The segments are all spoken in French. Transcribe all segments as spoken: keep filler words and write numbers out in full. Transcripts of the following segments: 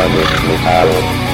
Planet Metal.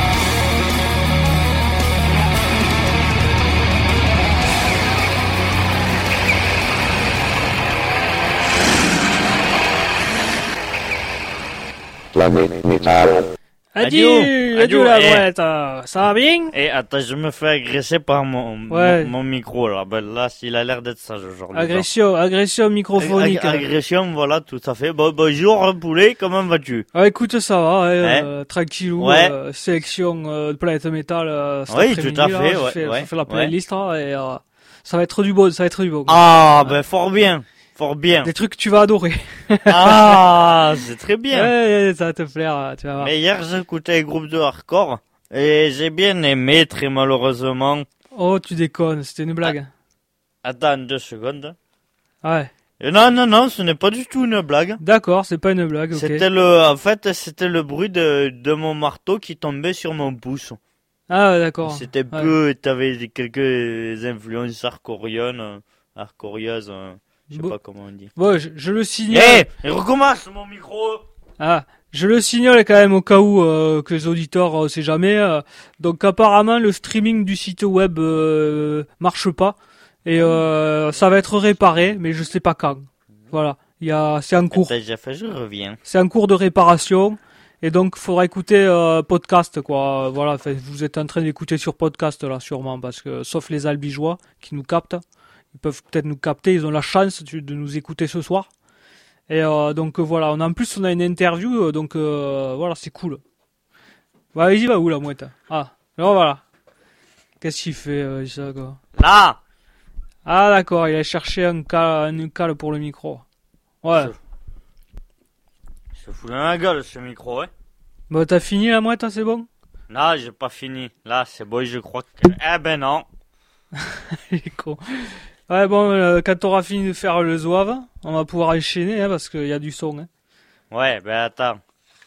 Planet Metal. Adieu, adieu, adieu la boîte, ça va bien? Et attends, je me fais agresser par mon, ouais. mon, mon micro là. Ben là, il a l'air d'être sage aujourd'hui. Agression, genre. agression microphonique. Ag- agression, voilà, tout à fait. Bon, bonjour poulet, comment vas-tu? Ah, écoute, ça va, hein, hein euh, tranquillou, ouais. euh, sélection euh, de Planète Metal. Euh, oui, tout à fait, là, ouais, je fais, ouais, je fais la playlist ouais. là, et euh, ça va être du bon, ça va être du bon. Ah, ouais. ben fort bien. Fort bien. Des trucs que tu vas adorer. Ah, c'est très bien. Ouais, ça va te plaire, tu vas voir. Mais hier, j'écoutais un groupe de hardcore et j'ai bien aimé, très malheureusement. Oh, tu déconnes, c'était une blague. Ah, attends deux secondes. Ouais. Et non, non, non, ce n'est pas du tout une blague. D'accord, c'est pas une blague, ok. C'était le, en fait, c'était le bruit de, de mon marteau qui tombait sur mon pouce. Ah, d'accord. C'était ouais. peu, t'avais quelques influences hardcoriennes, hardcorieuses. Je sais bon. pas comment on dit. Bon, je, je le signale. Eh, hey, recommence mon micro. Ah, je le signale quand même au cas où euh, que les auditeurs, euh, sait jamais. Euh, donc apparemment le streaming du site web euh, marche pas et euh, ça va être réparé, mais je sais pas quand. Voilà, il y a, c'est en cours. J'ai fait, je reviens. C'est en cours de réparation et donc il faudra écouter euh, podcast quoi. Voilà, vous êtes en train d'écouter sur podcast là sûrement parce que sauf les albigeois qui nous captent. Ils peuvent peut-être nous capter, ils ont la chance de nous écouter ce soir. Et euh, donc euh, voilà, on a, en plus on a une interview, euh, donc euh, voilà, c'est cool. Bah, il va où la mouette? Ah, alors voilà. Qu'est-ce qu'il fait, euh, ça, quoi? Là. Ah d'accord, il a cherché un cal, un cal pour le micro. Ouais. Je se fout dans la gueule ce micro, ouais. Bah t'as fini la mouette, hein, c'est bon? Non, j'ai pas fini. Là, c'est bon, je crois que... Eh ben non. Il est con. Ouais, bon, euh, quand t'auras fini de faire le zouave, on va pouvoir enchaîner, hein, parce qu'il y a du son, hein. Ouais, ben attends.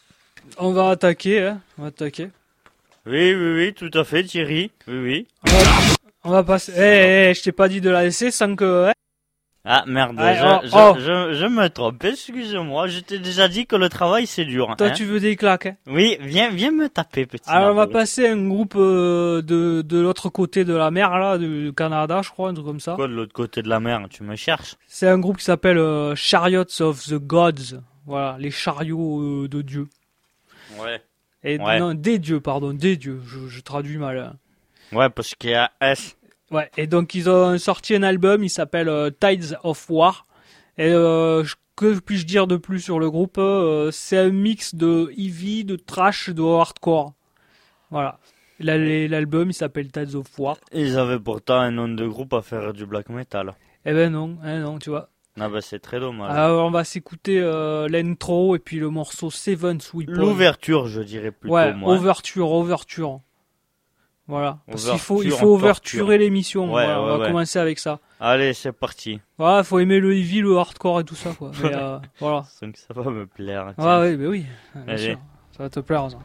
On va attaquer, hein, on va attaquer. Oui, oui, oui, tout à fait, Thierry. Oui, oui. On va, on va passer... Eh, hey, hey, je t'ai pas dit de la laisser sans que... Hein. Ah, merde, ouais, je, oh, je, oh. Je, je me trompe, excuse-moi, je t'ai déjà dit que le travail c'est dur. Toi, hein. tu veux des claques, hein? Oui, viens, viens me taper, petit. Alors, on va Marvel. passer un groupe euh, de, de l'autre côté de la mer, là, du Canada, je crois, un truc comme ça. Quoi, de l'autre côté de la mer, tu me cherches? C'est un groupe qui s'appelle euh, Chariots of the Gods. Voilà, les chariots euh, de Dieu. Ouais. Et ouais. Non, des dieux, pardon, des dieux, je, je traduis mal. Hein. Ouais, parce qu'il y a S. Ouais, et donc ils ont sorti un album, il s'appelle euh, Tides of War. Et euh, que puis-je dire de plus sur le groupe? euh, C'est un mix de heavy, de trash, de hardcore. Voilà. L'album, il s'appelle Tides of War. Ils avaient pourtant un nom de groupe à faire du black metal. Eh ben non, eh non, tu vois. Ah bah c'est très dommage. Alors on va s'écouter euh, l'intro et puis le morceau Seventh Weapon. L'ouverture, je dirais plutôt. Ouais, moi. ouverture, ouverture. Voilà. Parce qu'il faut, il faut en ouverturer l'émission. Ouais, voilà, ouais, on va ouais. commencer avec ça. Allez, c'est parti. Voilà, faut aimer le heavy, le hardcore et tout ça, quoi. Mais, euh, voilà. Donc ça va me plaire. Ah oui, bah oui. Bien Allez. sûr. Ça va te plaire, ça.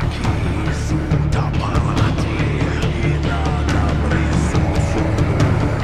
Thank you.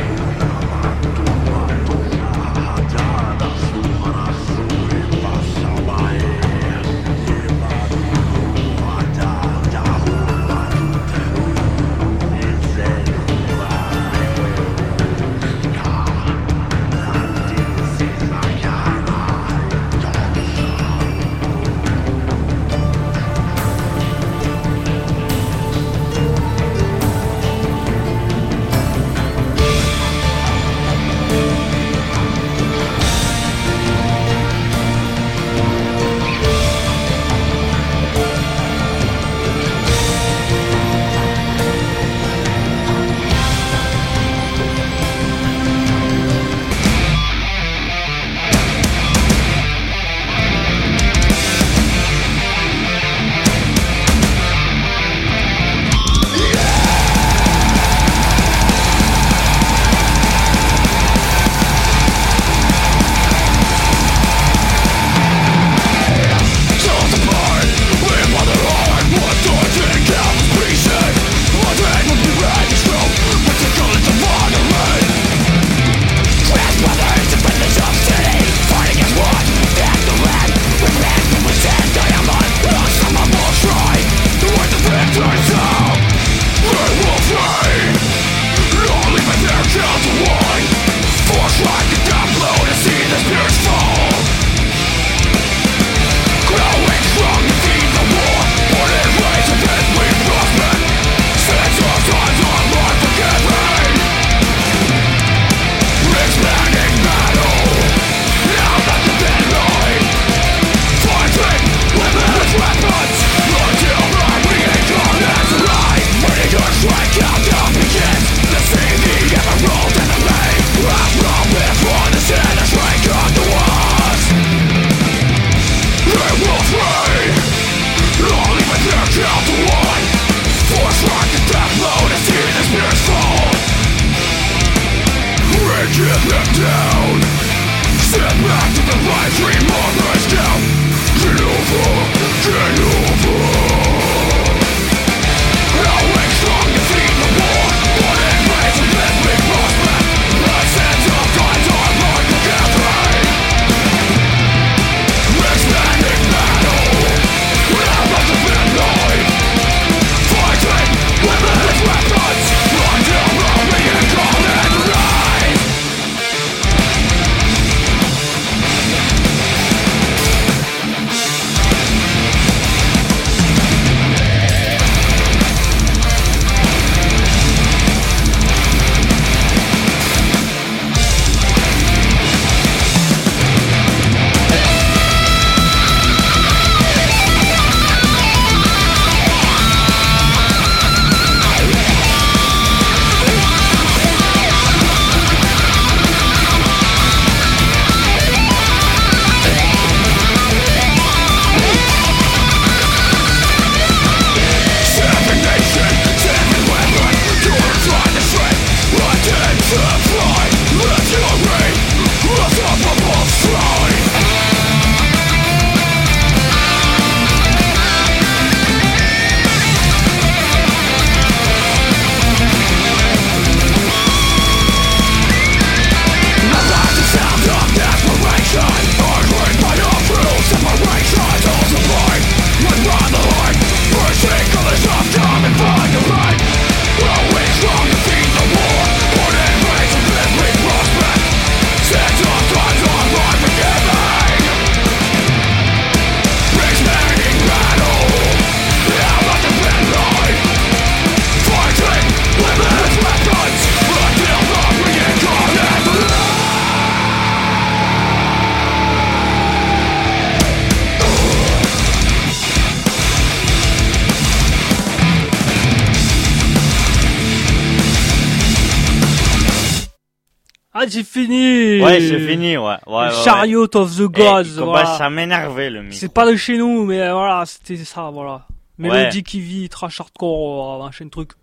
Ah, j'ai fini. Ouais, c'est fini, ouais. ouais, ouais Chariot ouais. of the Gods. Eh, voilà. Ça m'énervait le micro. C'est pas de chez nous, mais voilà, c'était ça, voilà. Mélodie ouais. qui vit, trash hardcore, euh, machin truc.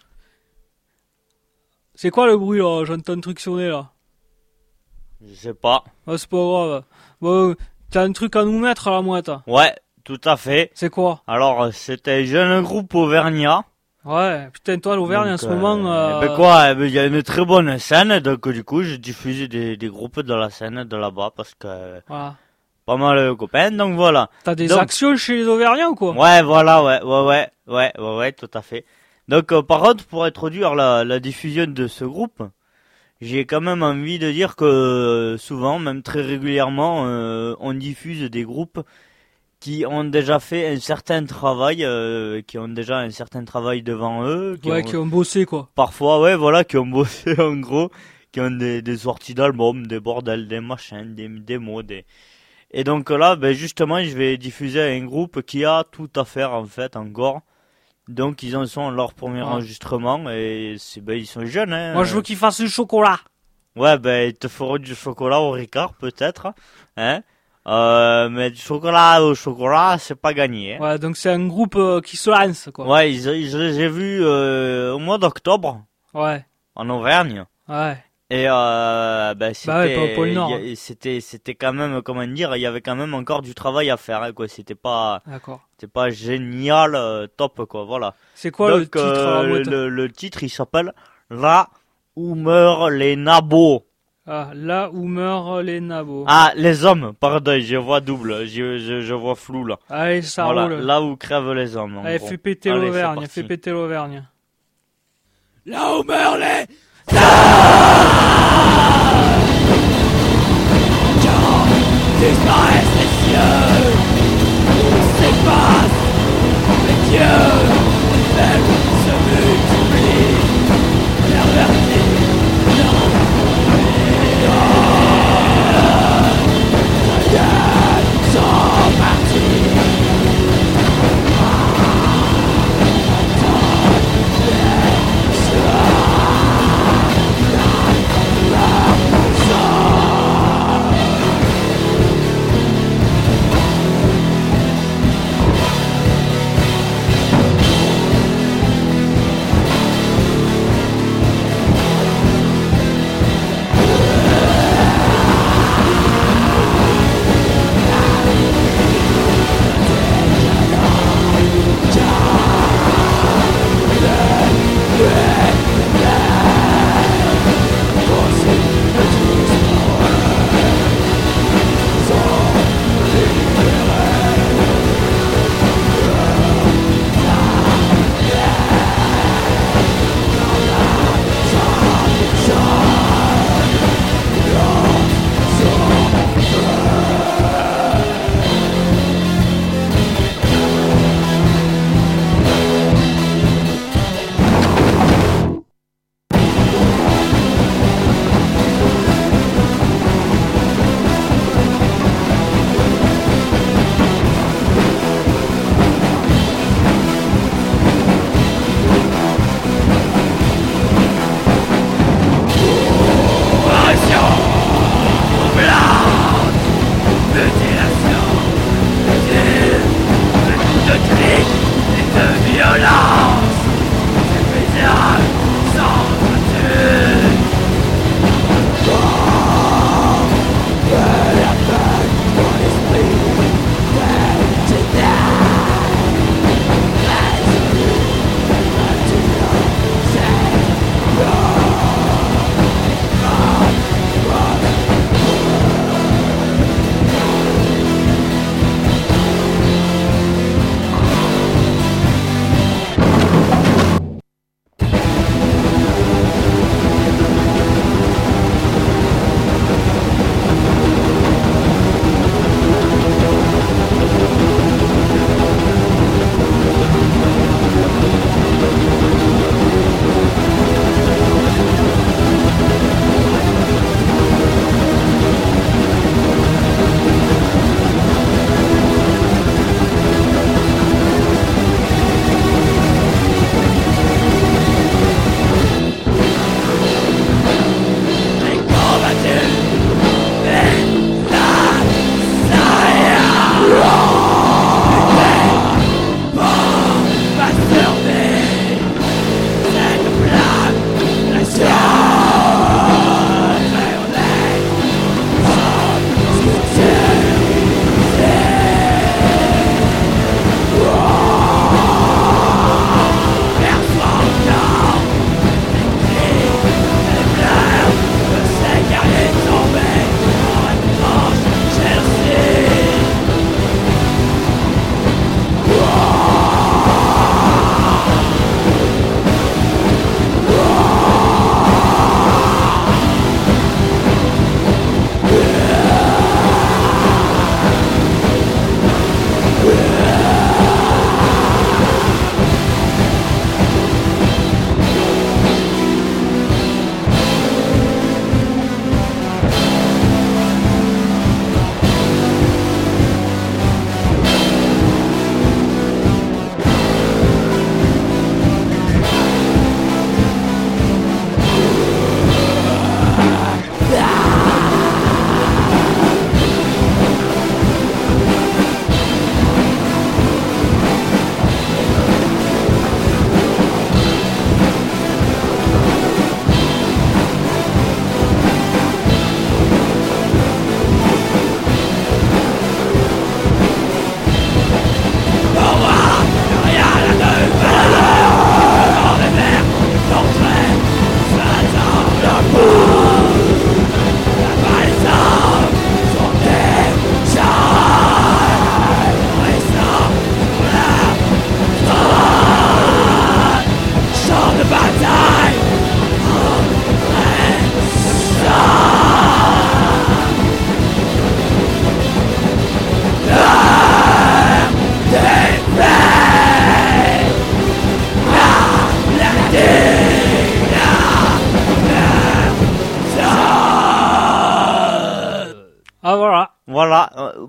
C'est quoi le bruit là? J'entends un truc sonner là. Je sais pas. Ah, c'est pas grave. Bon, t'as un truc à nous mettre à la mouette. Ouais, tout à fait. C'est quoi? Alors, c'était un jeune groupe auvergnat. Ouais, putain, toi, l'Auvergne, en ce euh, moment... Euh... Ben quoi, il y a une très bonne scène, donc du coup, je diffuse des, des groupes de la scène de là-bas, parce que... Voilà. Pas mal de copains, donc voilà. T'as des donc, actions chez les Auvergnats ou quoi? Ouais, voilà, ouais, ouais, ouais, ouais, ouais, ouais, tout à fait. Donc, euh, par contre, pour introduire la, la diffusion de ce groupe, j'ai quand même envie de dire que euh, souvent, même très régulièrement, euh, on diffuse des groupes qui ont déjà fait un certain travail, euh, qui ont déjà un certain travail devant eux. Qui ouais, ont, qui ont bossé quoi. Parfois, ouais, voilà, qui ont bossé en gros, qui ont des, des sorties d'albums, des bordels, des machins, des démos, des... Et donc là, ben justement, je vais diffuser un groupe qui a tout à faire en fait encore. Donc ils en sont à leur premier ouais. enregistrement et c'est ben ils sont jeunes. Hein. Moi, je veux qu'ils fassent du chocolat. Ouais, ben ils te feront du chocolat au Ricard peut-être, hein. Euh, mais du chocolat au chocolat, c'est pas gagné. Hein. Ouais, donc c'est un groupe euh, qui se lance quoi. Ouais, ils, ils, j'ai vu euh, au mois d'octobre. Ouais. En Auvergne. Ouais. Et euh, ben c'était, bah ouais, pas au pôle Nord. y a, c'était, c'était quand même, comment dire, il y avait quand même encore du travail à faire, hein, quoi. C'était pas, d'accord. C'était pas génial, euh, top, quoi. Voilà. C'est quoi donc, le titre euh, le, le, le titre, il s'appelle Là où meurent les nabots. Ah, là où meurent les nabots. Ah, les hommes, pardon, je vois double, je, je, je vois flou là. Allez, ça voilà, roule. Là où crèvent les hommes. Allez, fais péter Allez, l'Auvergne, fais péter l'Auvergne. Là où meurent les disparaissent les cieux, s'effacent les dieux, les faibles se multiplient, pervertis, les gars sont partis.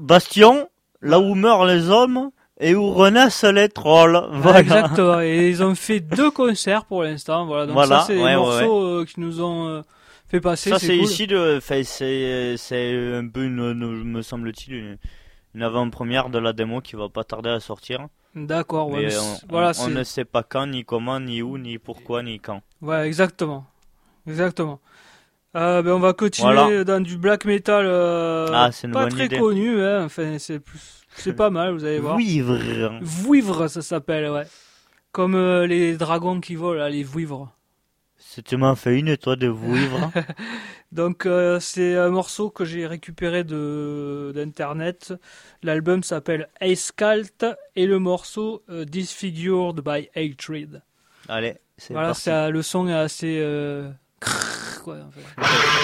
Bastion, là où meurent les hommes et où renaissent les trolls. Voilà. Exactement. Et ils ont fait deux concerts pour l'instant. Voilà. Donc Voilà, ça, c'est ouais, des ouais, morceaux euh, qui nous ont euh, fait passer. Ça c'est c'est cool. ici de, enfin, c'est c'est un peu une, une- me semble-t-il une, une avant-première de la démo qui va pas tarder à sortir. D'accord. Ouais, Mais mais on, c'est- voilà, on, on c'est. ne sait pas quand, ni comment, ni où, ni pourquoi, ni quand. Ouais, exactement. Exactement. Euh, ben on va continuer Voilà. dans du black metal euh, Ah, c'est une pas bonne très idée. connu, hein. Enfin, c'est plus, c'est pas mal, vous allez voir. Vouivre. Vouivre, ça s'appelle, ouais. Comme euh, les dragons qui volent, là, les vouivres. Si tu m'en fais une, toi, de vouivre. Donc euh, c'est un morceau que j'ai récupéré de d'internet. L'album s'appelle Ace Cult et le morceau euh, Disfigured by Hatred. Allez, c'est Voilà, parti. ça, le son est assez euh, crrr, quoi, en fait.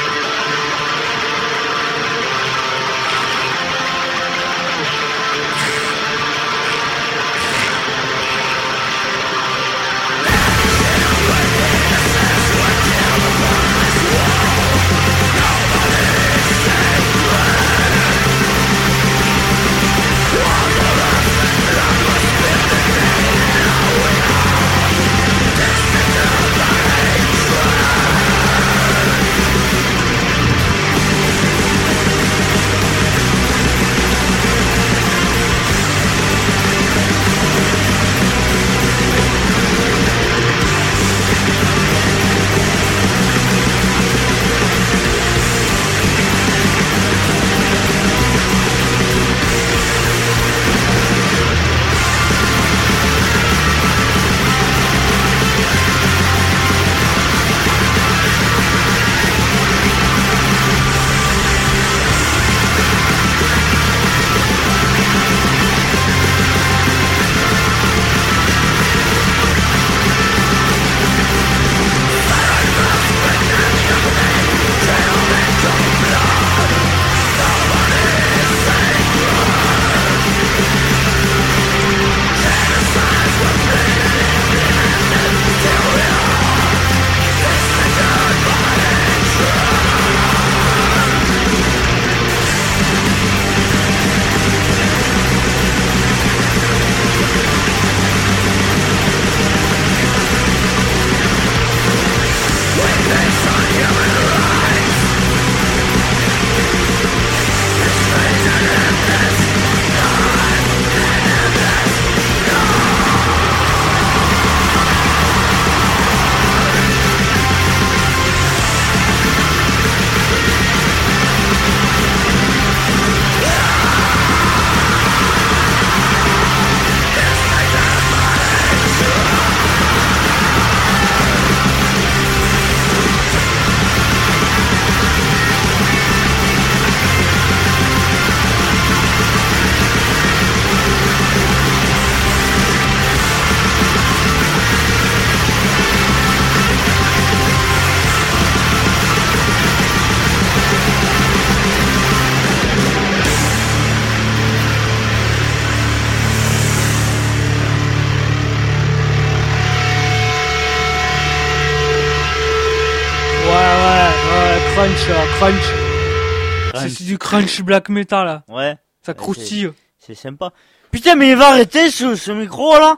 crunch, là, crunch. C'est, Crunch. c'est du crunch black metal, là. Ouais, Ça croustille. c'est sympa. Putain, mais il va arrêter ce, ce micro là.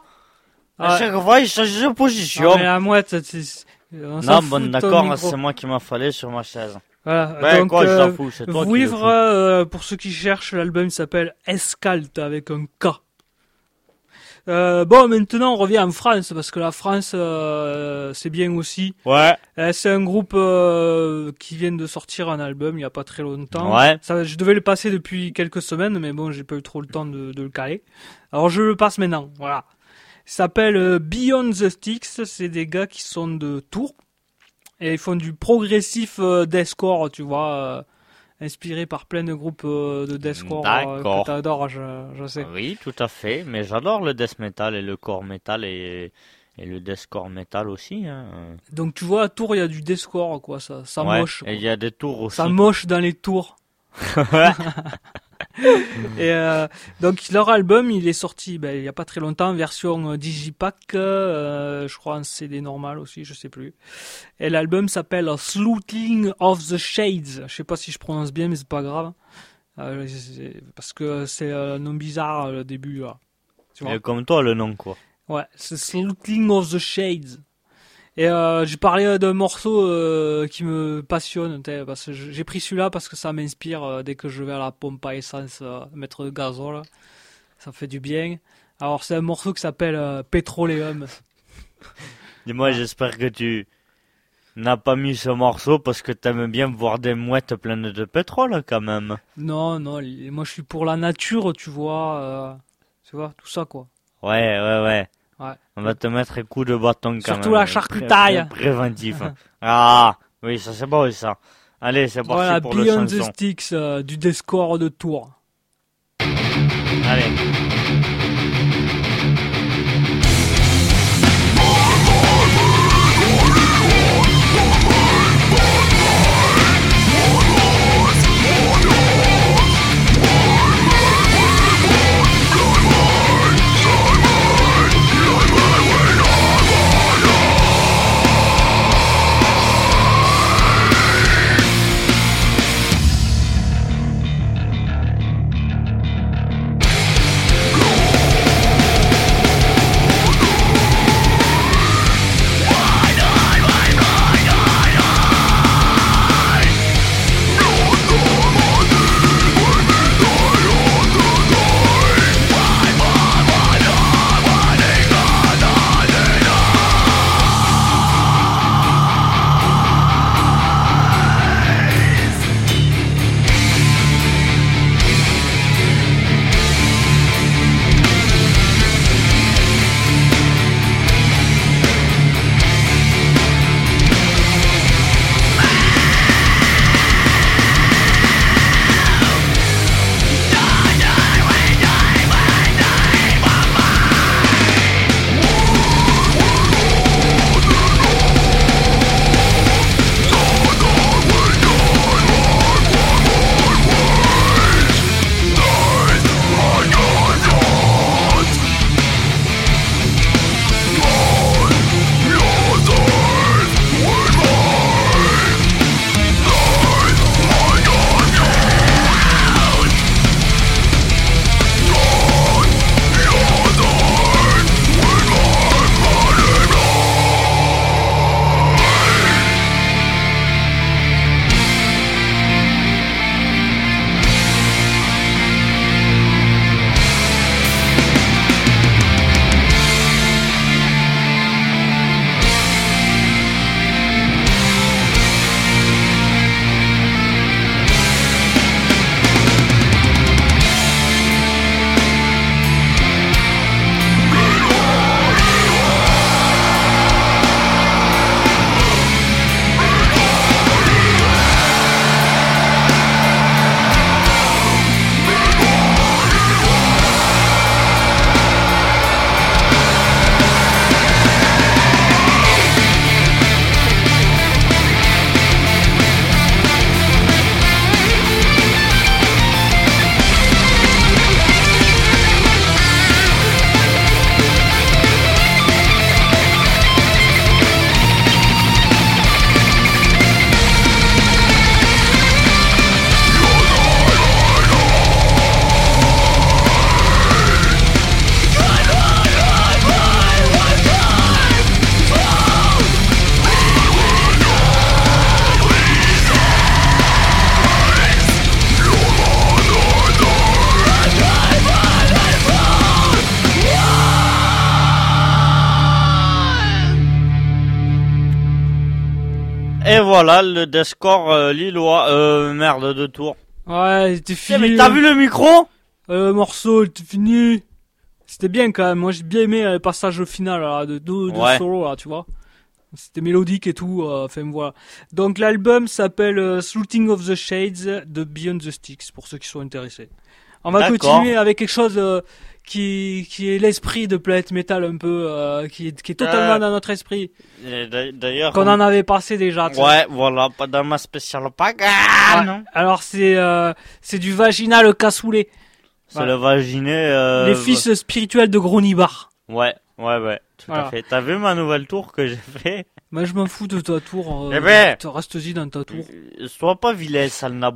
À Ouais. chaque fois, il change de position. Non, mais la mouette, c'est, c'est- on s'en Non, fout bon, de ton d'accord, micro. c'est moi qui m'en fallait sur ma chaise. Voilà. Ouais, Donc, quoi, je euh, t'en fous, c'est toi qui le Vouivre, fous. euh, pour ceux qui cherchent, l'album s'appelle Escalt avec un K. Euh, bon, maintenant on revient en France parce que la France, euh, c'est bien aussi. Ouais. Euh, c'est un groupe euh, qui vient de sortir un album il y a pas très longtemps. Ouais. Ça, je devais le passer depuis quelques semaines, mais bon, j'ai pas eu trop le temps de, de le caler. Alors je le passe maintenant. Voilà. Il s'appelle euh, Beyond the Sticks. C'est des gars qui sont de Tours et ils font du progressif euh, deathcore, tu vois, euh, inspiré par plein de groupes euh, de deathcore euh, D'accord. que t'adores, je, je sais. Oui, tout à fait. Mais j'adore le death metal et le core metal et, et le deathcore metal aussi. Hein. Donc tu vois, à Tours, il y a du deathcore, quoi. Ça, ça Ouais. moche. Et il y a des tours aussi. Ça moche dans les tours. Et euh, donc leur album, il est sorti ben, il y a pas très longtemps, version euh, Digipack, euh, je crois en C D normal aussi, je sais plus. Et l'album s'appelle Sleuthing of the Shades. Je sais pas si je prononce bien, mais c'est pas grave. Euh, c'est- parce que c'est un nom bizarre le début là. Tu vois. Et comme toi, le nom, quoi. Ouais, c'est Sleuthing of the Shades. Et euh, j'ai parlé d'un morceau euh, qui me passionne, parce que j'ai pris celui-là parce que ça m'inspire euh, dès que je vais à la pompe à essence euh, mettre le gazole. Ça fait du bien. Alors c'est un morceau qui s'appelle euh, Petroleum. Dis-moi, j'espère que tu n'as pas mis ce morceau parce que t'aimes bien voir des mouettes pleines de pétrole, quand même. Non, non, li- moi je suis pour la nature, tu vois. euh, tu vois, tout ça quoi. Ouais, ouais, ouais. Ouais. On va te mettre un coup de bâton, quand Surtout même. la charcutaille. Pré- pré- préventif. Ah, oui, ça c'est beau, ça. Allez, c'est parti Voilà, pour le Beyond the chanson. Sticks euh, du Descore de Tours. Allez. Et voilà, le Descore euh, lillois, euh, merde, de Tours. Ouais, c'était Eh, fini. mais t'as vu le micro? Euh, Le morceau, c'était fini. C'était bien quand même. Moi, j'ai bien aimé le passage final là, de deux de Ouais. solo là, tu vois. C'était mélodique et tout. euh, Enfin voilà. Donc l'album s'appelle euh, Sleuthing of the Shades de Beyond the Sticks pour ceux qui sont intéressés. On va D'accord. continuer avec quelque chose euh, qui qui est l'esprit de Planet Metal un peu, euh, qui est qui est totalement Euh, dans notre esprit, Et d'a- D'ailleurs, qu'on en avait passé déjà. tu sais. ouais, voilà, pas dans ma spéciale Pagan. Ouais. non. Alors c'est euh, c'est du vaginal cassoulet. C'est Voilà. le vaginé. Euh... Les fils spirituels de Gronibar. Ouais, ouais, ouais, tout Voilà. à fait. T'as vu ma nouvelle tour que j'ai fait? Moi je m'en fous de ta tour. Euh, Eh ben. tu restes-y dans ta tour. Euh, Sois pas vilain, sale nabo.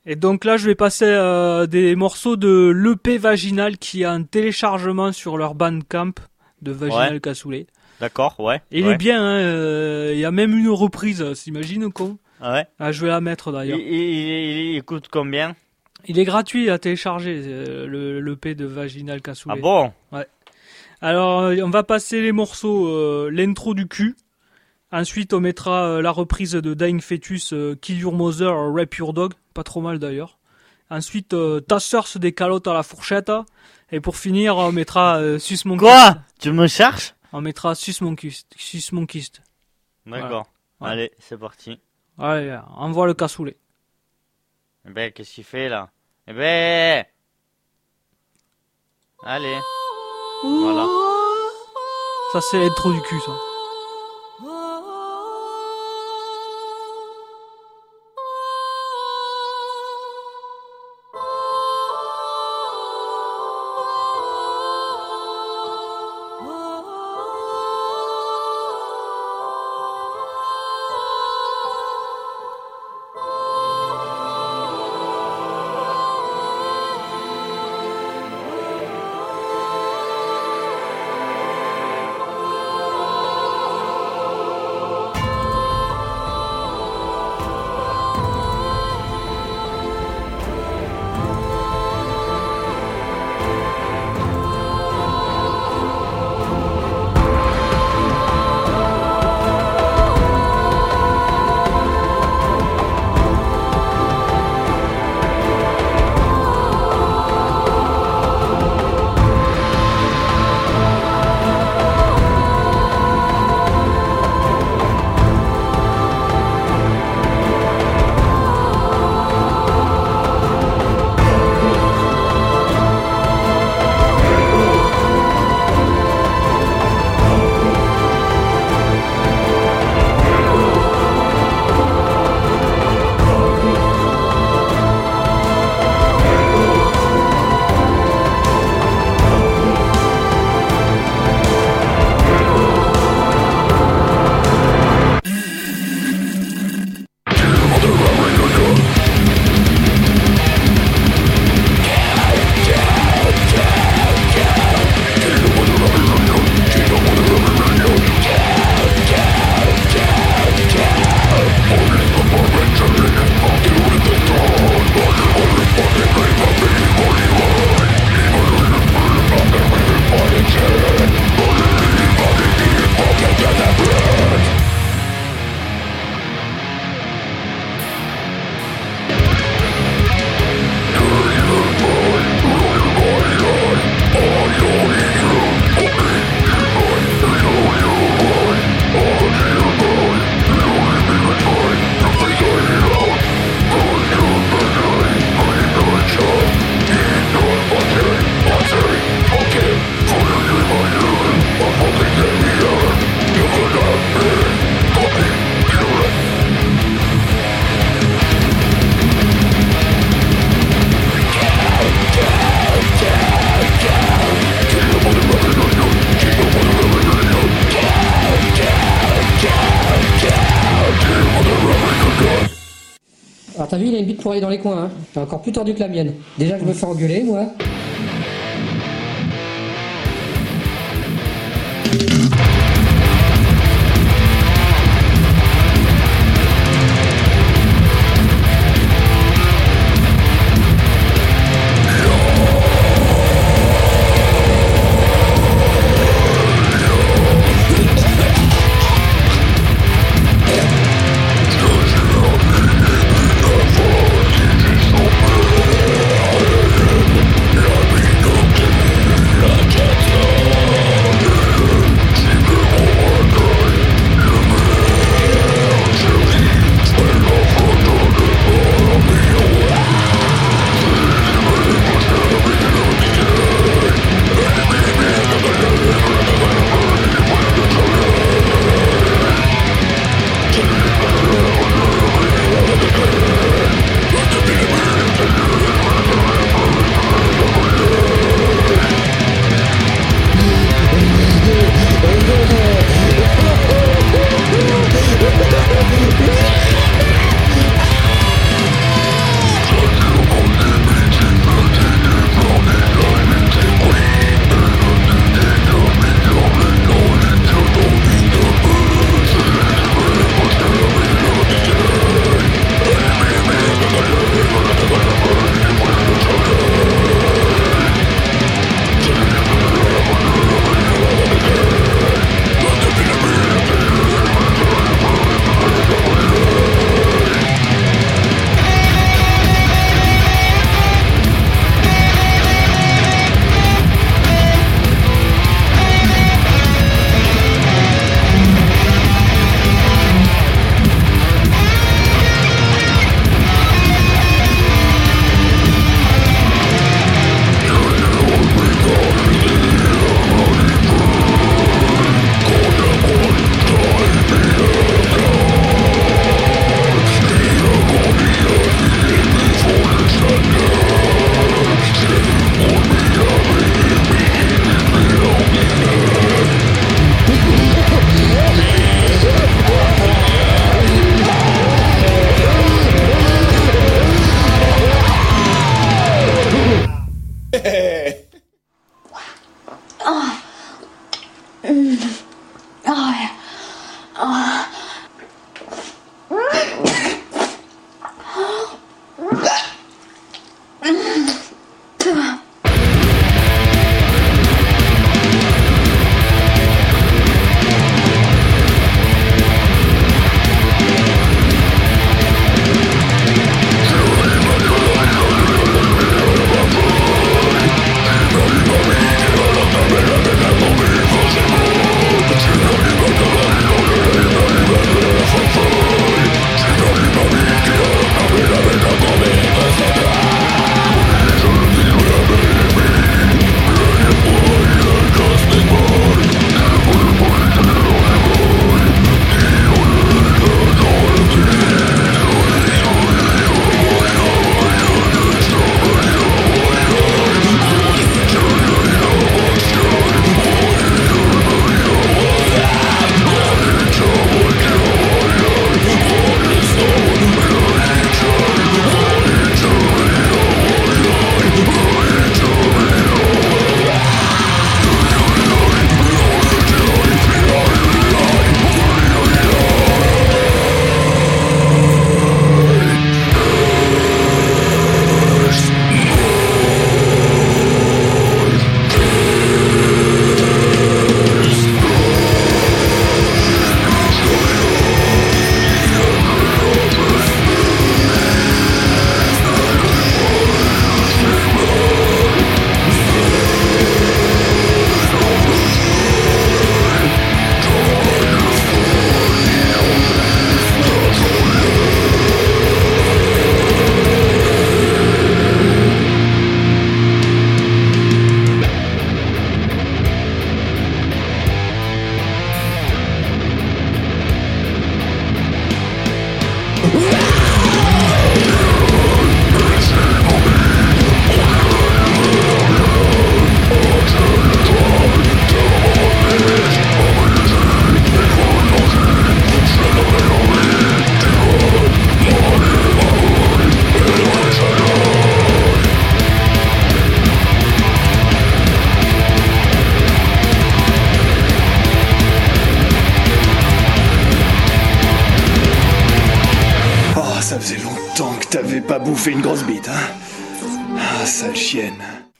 Et donc là, je vais passer euh, des morceaux de l'E P Vaginal qui a un téléchargement sur leur Bandcamp de Vaginal Ouais. Cassoulet. D'accord, ouais. Et il ouais. est bien, hein, euh, il y a même une reprise, s'imagine con. Ah ouais. Ah, je vais la mettre Il, d'ailleurs. il, il, il coûte combien? Il est gratuit à télécharger, euh, le l'E P de Vaginal Cassoulet. Ah bon? Alors, euh, on va passer les morceaux, euh, l'intro du cul. Ensuite, on mettra euh, la reprise de Dying Fetus, euh, Kill Your Mother, Rape Your Dog. Pas trop mal d'ailleurs. Ensuite, euh, Ta sœur se des calottes à la fourchette. Et pour finir, on mettra euh, Sus Mon Quoi? Kist. Tu me cherches? On mettra Sus Mon Kist. Sus Mon Kist. D'accord. Voilà. Allez, c'est parti. Allez, envoie le cassoulet. Eh ben, qu'est-ce qu'il fait là? Eh ben! Allez. Voilà. Ça, c'est l'intro du cul, ça. Alors t'as vu, il a une bite pour aller dans les coins, hein. T'es encore plus tordu que la mienne. Déjà, je me fais engueuler, moi. Yeah. Oh ja. Oh. Ça faisait longtemps que t'avais pas bouffé une grosse bite, hein. Ah, sale chienne.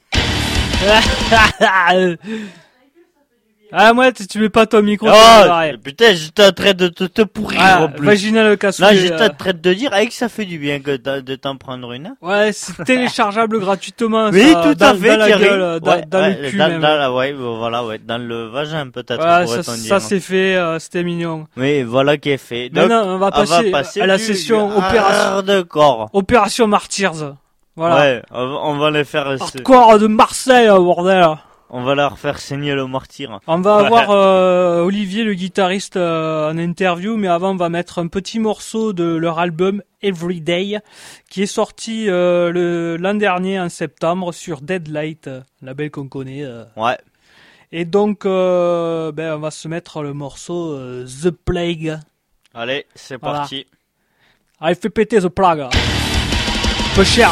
Ah, moi, tu, tu mets pas ton micro. Oh, putain, j'étais en train de te, te pourrir ah, en plus. Vaginal casse. Là, j'étais en train de te dire, avec ça fait du bien que de t'en prendre une. Ouais, c'est téléchargeable gratuitement. Oui, ça, tout dans, à fait, dans la Thierry. gueule, dans, ouais, dans ouais, le cul dans, même. dans la, ouais, voilà, ouais, dans le vagin peut-être. Ouais, ça, dire. ça c'est fait, euh, c'était mignon. Oui, voilà qui est fait. Donc, maintenant, on va passer, on va passer à la du, session du opération. hardcore. Opération Martyrs. Voilà. Ouais, on va, on va les faire. Hardcore de Marseille, bordel. On va leur faire saigner le martyr. On va avoir euh, Olivier, le guitariste, euh, en interview, mais avant on va mettre un petit morceau de leur album Everyday, qui est sorti euh, le, l'an dernier en septembre sur Deadlight, label qu'on connaît. Euh. Ouais. Et donc, euh, ben on va se mettre le morceau euh, The Plague. Allez, c'est voilà. parti. Allez, fais péter The Plague. Peu cher.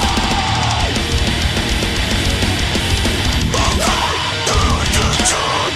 Turn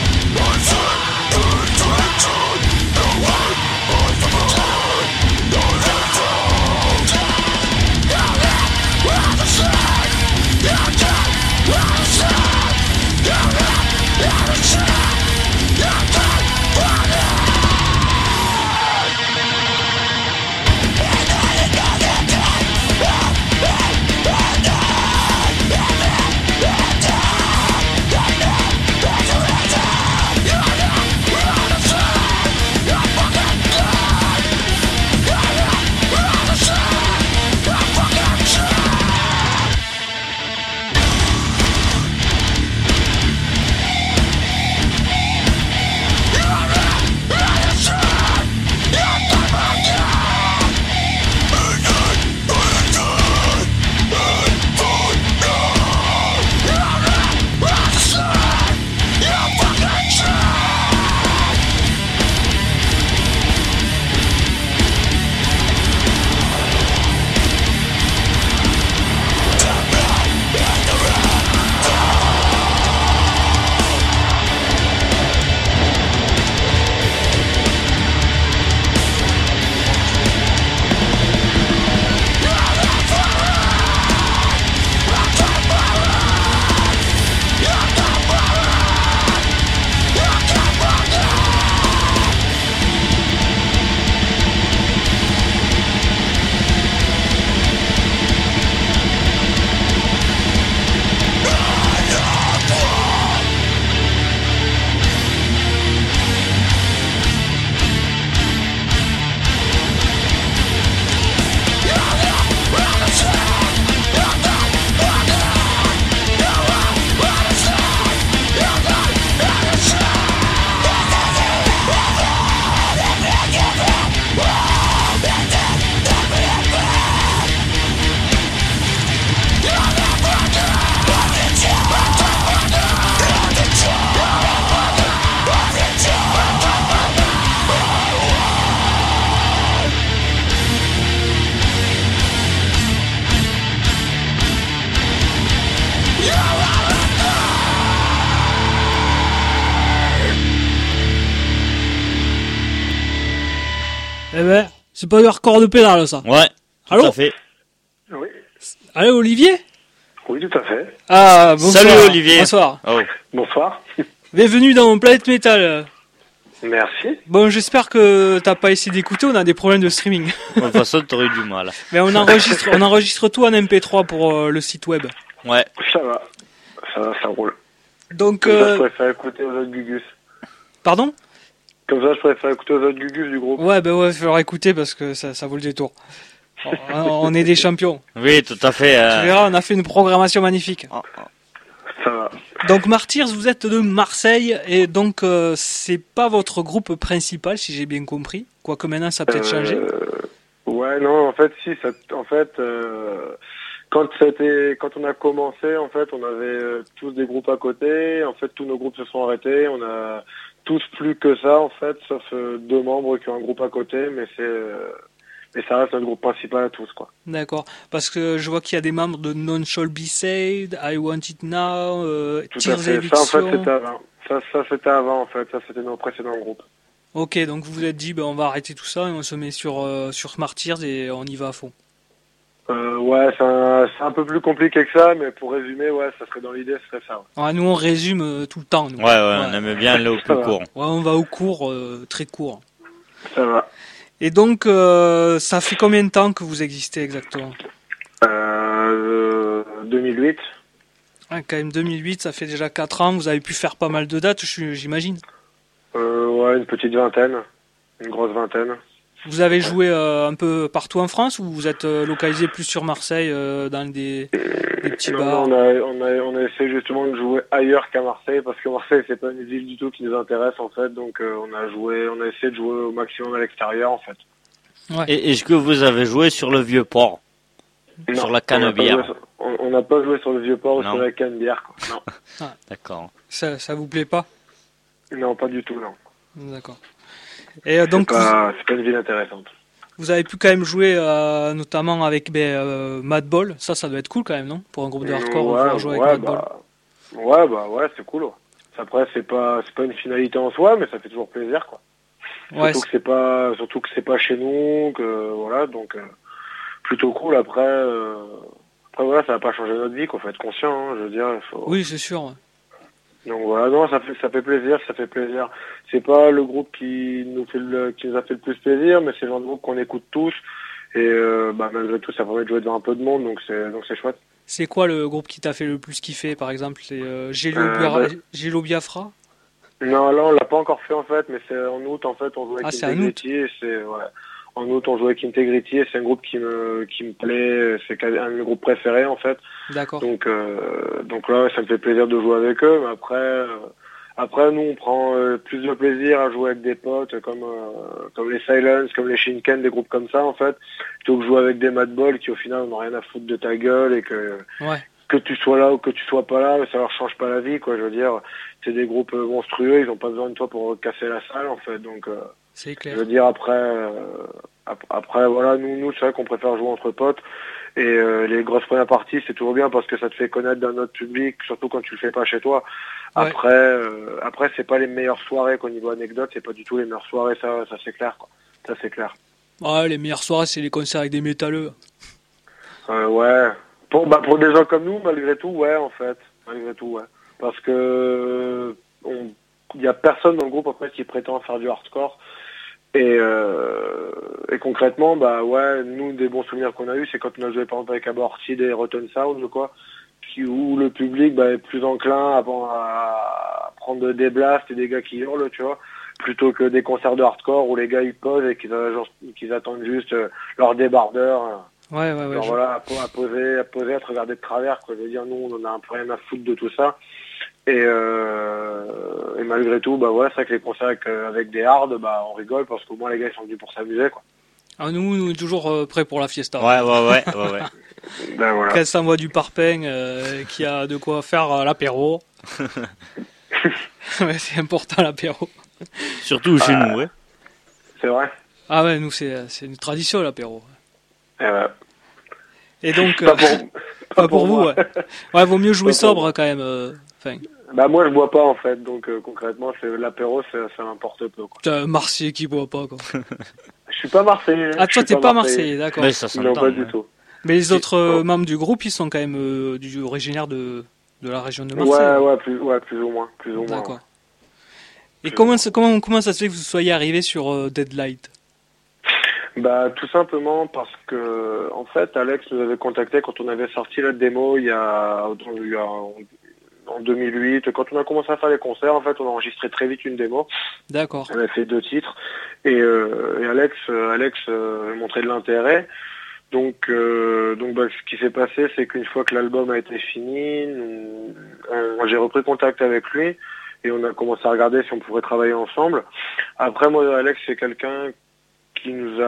Eh ben, c'est pas du hardcore de pédale, ça. Ouais, tout Allô à fait. Oui, Allô, Olivier? oui, tout à fait. Ah, bonsoir. Salut, Olivier. Bonsoir. Ah oui. Bonsoir. Bienvenue dans Planète Metal. Merci. Bon, j'espère que t'as pas essayé d'écouter, on a des problèmes de streaming. De toute façon, t'aurais du mal. Mais on enregistre, on enregistre tout en M P trois pour euh, le site web. Ouais. Ça va. Ça va, ça roule. Donc, Comme ça, je euh, préfère écouter aux autres Gugus. pardon? Comme ça, je préfère écouter aux autres Gugus du groupe. Ouais, ben ouais, il va falloir écouter parce que ça, ça vaut le détour. On, on est des champions. Oui, tout à fait. Tu euh, verras, on a fait une programmation magnifique. oh, oh. Ça va. Donc Martyrs, vous êtes de Marseille et donc euh, c'est pas votre groupe principal si j'ai bien compris. Quoique maintenant ça a peut-être changé. Euh, Ouais, non, en fait, si, ça, en fait, euh, quand c'était, quand on a commencé, en fait, on avait euh, tous des groupes à côté. En fait, tous nos groupes se sont arrêtés. On a tous plus que ça, en fait, sauf euh, deux membres qui ont un groupe à côté, mais c'est, euh, mais ça reste notre groupe principal à tous, quoi. D'accord. Parce que je vois qu'il y a des membres de Non Shall Be Saved, I Want It Now, euh, Tout à Tears fait. Ça, en Eviction. fait, c'était avant. Ça, ça, c'était avant, en fait. Ça, c'était nos précédents groupes. Ok, donc vous vous êtes dit, ben, on va arrêter tout ça et on se met sur, euh, sur Martyrs et on y va à fond. Euh, ouais, c'est un, c'est un peu plus compliqué que ça, mais pour résumer, ouais, ça serait dans l'idée, ce serait ça. Ouais. Ouais, nous on résume euh, tout le temps. Nous. Ouais, ouais, on aimait bien aller au Ça plus va. court. Ouais, on va au cours, euh, très court. Ça va. Et donc, euh, ça fait combien de temps que vous existez exactement? Euh, deux mille huit. Ouais, quand même deux mille huit, ça fait déjà quatre ans, vous avez pu faire pas mal de dates, je- j'imagine. Euh, ouais, une petite vingtaine. Une grosse vingtaine. Vous avez joué euh, un peu partout en France ou vous êtes euh, localisé plus sur Marseille, euh, dans des, des petits Non, bars? non, on a, on a, on a essayé justement de jouer ailleurs qu'à Marseille, parce que Marseille, c'est pas une ville du tout qui nous intéresse, en fait, donc euh, on a joué, on a essayé de jouer au maximum à l'extérieur, en fait. Et est-ce que vous avez joué sur le vieux port? Sur la on canne n'a pas bière. joué sur- On on n'a pas joué sur le vieux port ou Non. sur la canne bière, quoi. Non. D'accord. Ça, ça vous plaît pas? Non, pas du tout, non. D'accord. Et euh, donc, c'est pas, c'est pas une ville intéressante. vous, vous avez pu quand même jouer euh, notamment avec ben, euh, Madball. Ça, ça doit être cool quand même, non? Pour un groupe de hardcore, ouais, pouvoir jouer ouais, avec Madball. bah, ouais, bah, ouais, c'est cool. Ouais. Après, c'est pas, c'est pas une finalité en soi, mais ça fait toujours plaisir, quoi. Ouais, Surtout que c'est pas, surtout que c'est pas chez nous, que voilà, donc euh, plutôt cool. Après, euh, après voilà, ça va pas changer notre vie, qu'on faut être conscient. Hein, je veux dire, il faut. oui, c'est sûr. Ouais. Donc voilà, non, ça fait, ça fait plaisir, ça fait plaisir. C'est pas le groupe qui nous fait le, qui nous a fait le plus plaisir, mais c'est le genre de groupe qu'on écoute tous. Et euh, bah malgré tout, ça permet de jouer devant un peu de monde, donc c'est, donc c'est chouette. C'est quoi le groupe qui t'a fait le plus kiffer, par exemple? C'est euh, Gélo, Euh, Bia- bah- Gélo Biafra? Non, là, on l'a pas encore fait en fait, mais c'est en août en fait, on joue avec Ah, c'est en Integrity et c'est ouais. En août, on joue avec Integrity et c'est un groupe qui me qui me plaît, c'est un de mes groupes préférés en fait. D'accord. Donc euh, donc là, ça me fait plaisir de jouer avec eux, mais après euh, après nous on prend euh, plus de plaisir à jouer avec des potes comme euh, comme les Silence, comme les Shinken, des groupes comme ça en fait, plutôt que jouer avec des Madball qui au final n'ont rien à foutre de ta gueule et que Ouais. que tu sois là ou que tu sois pas là, ça leur change pas la vie, quoi. Je veux dire, c'est des groupes euh, monstrueux, ils ont pas besoin de toi pour casser la salle, en fait. Donc, euh, C'est je clair. veux dire, après, euh, ap- après, voilà, nous, nous, c'est vrai qu'on préfère jouer entre potes. Et euh, les grosses premières parties, c'est toujours bien parce que ça te fait connaître d'un autre public, surtout quand tu le fais pas chez toi. Ouais. Après, euh, après, c'est pas les meilleures soirées, qu'au niveau anecdote, c'est pas du tout les meilleures soirées, ça, ça c'est clair, quoi. Ça c'est clair. Ouais, les meilleures soirées, c'est les concerts avec des métalleux. Euh, ouais. Pour, bah, pour des gens comme nous, malgré tout, ouais, en fait. Malgré tout, ouais. Parce que on, y a personne dans le groupe, en fait, qui prétend faire du hardcore. Et, euh, et concrètement, bah, ouais, nous, des bons souvenirs qu'on a eu, c'est quand on a joué, par exemple, avec Aborted et Rotten Sound, ou quoi, qui, où le public, bah, est plus enclin à, à prendre des blasts et des gars qui hurlent, tu vois, plutôt que des concerts de hardcore où les gars, ils posent et qu'ils, qu'ils attendent juste euh, leur débardeur, hein. Ouais, ouais, ouais. Alors je- voilà, à, po- à poser, à poser, à te regarder de travers, quoi. Je veux dire, nous, on en a un peu rien à foutre de tout ça. Et, euh, et malgré tout, bah voilà, c'est vrai que les concerts avec, euh, avec des hards, bah on rigole parce qu'au moins les gars ils sont venus pour s'amuser, quoi. Ah, nous, nous, on est toujours euh, prêts pour la fiesta. Ouais, ouais, ouais, ouais, ouais. Ben voilà. Qu'elle s'envoie du parpaing, euh, qui a de quoi faire euh, l'apéro. Ouais, c'est important l'apéro. Surtout chez nous, ouais. C'est vrai. Ah ouais, nous, c'est, c'est une tradition l'apéro. Et ouais. Et donc, Pas euh, pour, pas pour vous, moi. ouais. Ouais, vaut mieux jouer Pas pour sobre quand même. euh, Enfin, Bah moi je bois pas en fait, donc euh, concrètement c'est l'apéro, ça, ça m'importe peu quoi. T'as un Marseillais qui boit pas, quoi. Je suis pas marseillais. Ah, je toi, suis t'es pas Marseillais, d'accord. Mais ça Non, s'entend. pas ouais. du tout. Mais les autres euh, Oh. membres du groupe, ils sont quand même euh, du, originaires de, de la région de Ouais, Marseille. ouais, plus, ouais, plus ou moins, plus ou moins. D'accord. ouais. Et Plus comment, ou ça- comment, comment ça se fait que vous soyez arrivé sur euh, Deadlight? Bah tout simplement parce que en fait Alex nous avait contacté quand on avait sorti la démo il y a, il y a en deux mille huit, quand on a commencé à faire les concerts, en fait on a enregistré très vite une démo. D'accord. On a fait deux titres et, euh, et Alex, euh, Alex euh, montrait de l'intérêt. Donc, euh, donc bah, ce qui s'est passé, c'est qu'une fois que l'album a été fini, nous, on- j'ai repris contact avec lui et on a commencé à regarder si on pouvait travailler ensemble. Après, moi, Alex, c'est quelqu'un qui nous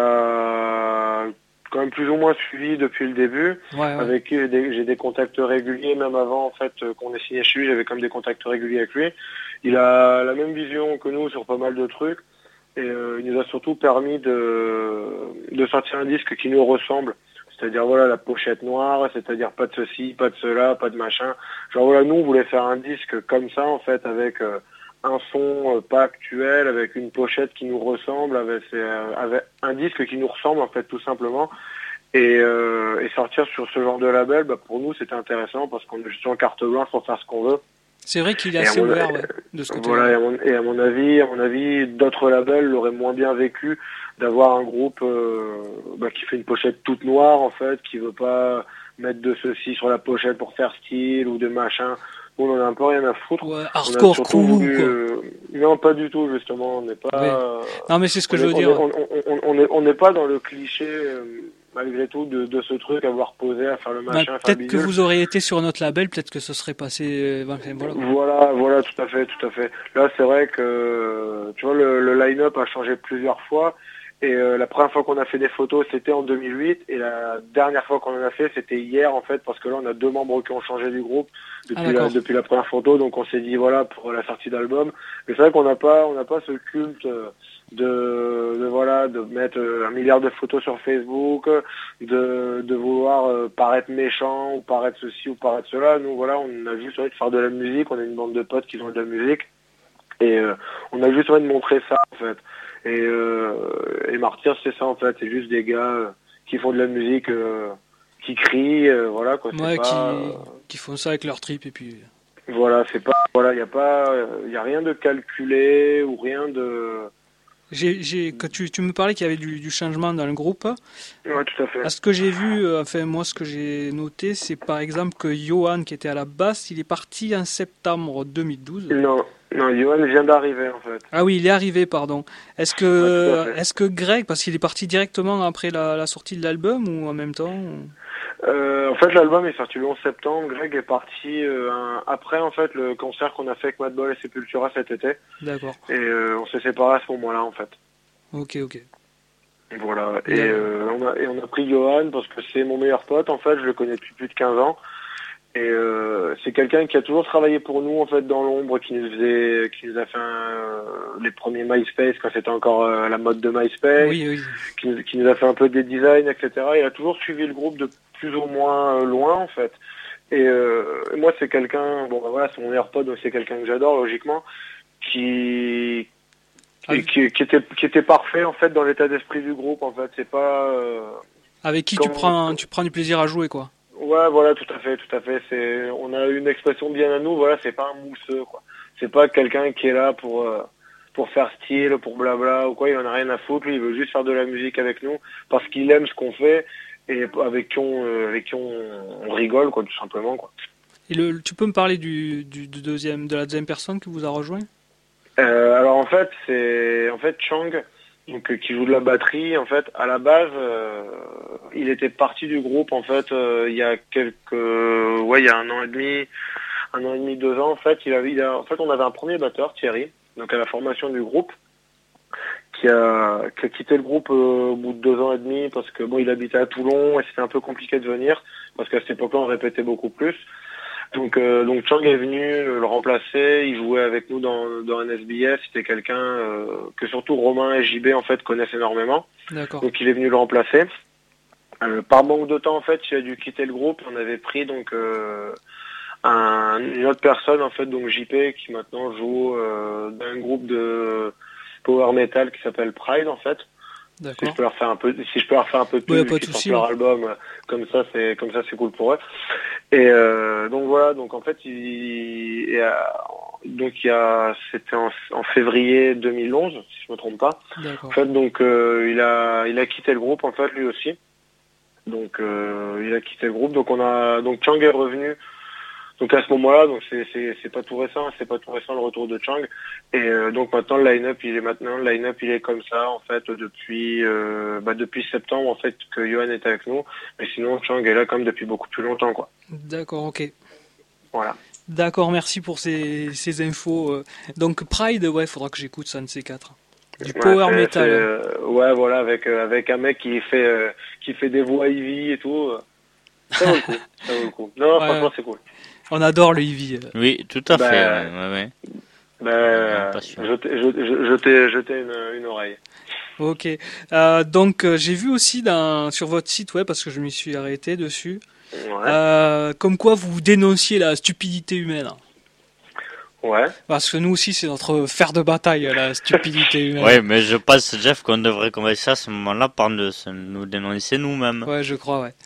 a quand même plus ou moins suivi depuis le début. Ouais, ouais. Avec qui j'ai des, j'ai des contacts réguliers, même avant en fait euh, qu'on ait signé chez lui, j'avais quand même des contacts réguliers avec lui. Il a la même vision que nous sur pas mal de trucs et euh, il nous a surtout permis de, de sortir un disque qui nous ressemble. C'est-à-dire voilà la pochette noire, c'est-à-dire pas de ceci, pas de cela, pas de machin. Genre voilà, nous on voulait faire un disque comme ça en fait avec euh, un son euh, pas actuel, avec une pochette qui nous ressemble, avec, euh, avec un disque qui nous ressemble en fait tout simplement. Et, euh, et sortir sur ce genre de label, bah pour nous c'était intéressant parce qu'on est juste en carte blanche pour faire ce qu'on veut. C'est vrai qu'il est Et à assez mon- ouvert, ouais, de ce côté-là. Voilà, et à mon, et à mon avis, à mon avis, d'autres labels l'auraient moins bien vécu d'avoir un groupe euh, bah, qui fait une pochette toute noire en fait, qui veut pas mettre de ceci sur la pochette pour faire style ou de machin. Nous, on en a un peu rien à foutre. Ouais, On a hardcore surtout crew, voulu, quoi. euh, non, pas du tout justement. On n'est pas. Oui. euh, Non, mais c'est ce que on je est- veux on dire. est- On, on, on, on est, on n'est pas dans le cliché. euh, malgré tout de, de ce truc à vouloir poser, à faire le Bah, machin, à faire le peut-être que bidule. vous auriez été sur notre label, peut-être que ce serait passé. euh, ben, voilà. Voilà, voilà, tout à fait, tout à fait. Là, c'est vrai que, tu vois, le, le line-up a changé plusieurs fois. Et euh, la première fois qu'on a fait des photos, c'était en deux mille huit. Et la dernière fois qu'on en a fait, c'était hier, en fait, parce que là, on a deux membres qui ont changé du groupe depuis, Ah, la, d'accord. depuis la première photo. Donc, on s'est dit, voilà, pour la sortie d'album. Mais c'est vrai qu'on n'a pas, on n'a pas ce culte de, de, voilà, de mettre euh, un milliard de photos sur Facebook, de, de vouloir euh, paraître méchant ou paraître ceci ou paraître cela. Nous, voilà, on a juste envie de faire de la musique. On a une bande de potes qui font de la musique. Et euh, on a juste envie de montrer ça, en fait. Et, euh, et Martyrs, c'est ça en fait, c'est juste des gars euh, qui font de la musique, euh, qui crient, euh, voilà quoi. C'est Ouais, pas, qui, euh, qui font ça avec leur trip et puis. voilà, c'est pas, voilà, il y a pas, il y a rien de calculé ou rien de. J'ai, j'ai, que tu, tu me parlais qu'il y avait du, du changement dans le groupe. Ouais, tout à fait. À ce que j'ai vu, euh, enfin moi ce que j'ai noté, c'est par exemple que Johan qui était à la basse, il est parti en septembre deux mille douze. Non, non, Johan vient d'arriver en fait. Ah oui, il est arrivé, pardon. Est-ce que, Ouais, tout à fait. est-ce que Greg, parce qu'il est parti directement après la, la sortie de l'album ou en même temps ou- Euh, en fait, l'album est sorti le onze septembre. Greg est parti euh, un- après en fait le concert qu'on a fait avec Madball et Sepultura cet été. D'accord. Et euh, on s'est séparés à ce moment-là en fait. Ok, ok. Voilà, et, Et, euh, on a, et on a pris Johan parce que c'est mon meilleur pote, en fait, je le connais depuis plus de quinze ans. Et euh, c'est quelqu'un qui a toujours travaillé pour nous, en fait, dans l'ombre, qui nous faisait, qui nous a fait un, les premiers MySpace quand c'était encore euh, la mode de MySpace, Oui, oui. qui, nous- qui nous a fait un peu des designs, et cetera. Il a toujours suivi le groupe de plus ou moins euh, loin, en fait. Et euh, moi, c'est quelqu'un, bon, bah, voilà, c'est mon meilleur pote, donc c'est quelqu'un que j'adore, logiquement, qui, Ah, et qui, qui était qui était parfait en fait dans l'état d'esprit du groupe en fait, c'est pas euh... Avec qui tu Quand- prends, tu prends du plaisir à jouer, quoi. ouais voilà, tout à fait, tout à fait, c'est on a une expression bien à nous, voilà, c'est pas un mousseux quoi, c'est pas quelqu'un qui est là pour euh, pour faire style, pour blabla ou quoi, il en a rien à foutre, lui il veut juste faire de la musique avec nous parce qu'il aime ce qu'on fait et avec qui on euh, avec qui on, on rigole quoi, tout simplement quoi. Et le, tu peux me parler du, du, du deuxième, de la deuxième personne qui vous a rejoint? Euh, alors en fait c'est en fait Chang donc euh, qui joue de la batterie en fait à la base euh, il était parti du groupe en fait euh, il y a quelques ouais il y a un an et demi un an et demi deux ans en fait il avait il a, en fait on avait un premier batteur Thierry donc à la formation du groupe qui a qui a quitté le groupe euh, au bout de deux ans et demi parce que bon il habitait à Toulon et c'était un peu compliqué de venir parce qu'à cette époque-là on répétait beaucoup plus. Donc, euh, donc Chang est venu le remplacer. Il jouait avec nous dans, dans N S B S. C'était quelqu'un euh, que surtout Romain et J B en fait connaissent énormément. D'accord. Donc il est venu le remplacer. Euh, par manque de temps en fait, il a dû quitter le groupe. On avait pris donc euh, un, une autre personne en fait, donc J P, qui maintenant joue euh, dans un groupe de power metal qui s'appelle Pride en fait. Si je peux leur faire un peu, si je peux leur faire un peu de pub, Ouais, vu pas de qu'ils souci, sortent leur ouais. album, euh, comme ça c'est, comme ça c'est cool pour eux. Et euh, donc voilà, donc en fait, il, il y a, donc il y a, c'était en, en février deux mille onze, si je me trompe pas. D'accord. En fait, donc euh, il a, il a quitté le groupe en fait lui aussi. Donc euh, il a quitté le groupe, donc on a, donc Chang est revenu. Donc à ce moment-là, donc c'est c'est c'est pas tout récent, c'est pas tout récent le retour de Chang. Et euh, donc maintenant le line-up, il est maintenant le line-up, il est comme ça en fait depuis euh, bah depuis septembre en fait que Johan est avec nous. Mais sinon Chang est là comme depuis beaucoup plus longtemps quoi. D'accord, ok. Voilà. D'accord, merci pour ces, ces infos. euh. Donc Pride, ouais, faudra que j'écoute ça, un de ces quatre. Du Ouais, power c'est- metal. c'est, euh, ouais voilà avec euh, avec un mec qui fait euh, qui fait des voix heavy et tout. euh, Ça vaut le coup. Ça vaut le coup. Non Ouais. franchement c'est cool. On adore le Eevee. euh. Oui, tout à Bah, fait. Ouais, ouais, ouais. Ben, Passion. je t'ai je, je, je t'ai jeté une, une oreille. Ok. Euh, donc euh, j'ai vu aussi dans, sur votre site web, parce que je m'y suis arrêté dessus, Ouais. euh, comme quoi vous dénonciez la stupidité humaine. Ouais. Parce que nous aussi, c'est notre fer de bataille, la stupidité humaine. Ouais, mais je pense, Jeff, qu'on devrait commencer à ce moment-là par nous, nous dénoncer nous-mêmes. Ouais, je crois, ouais.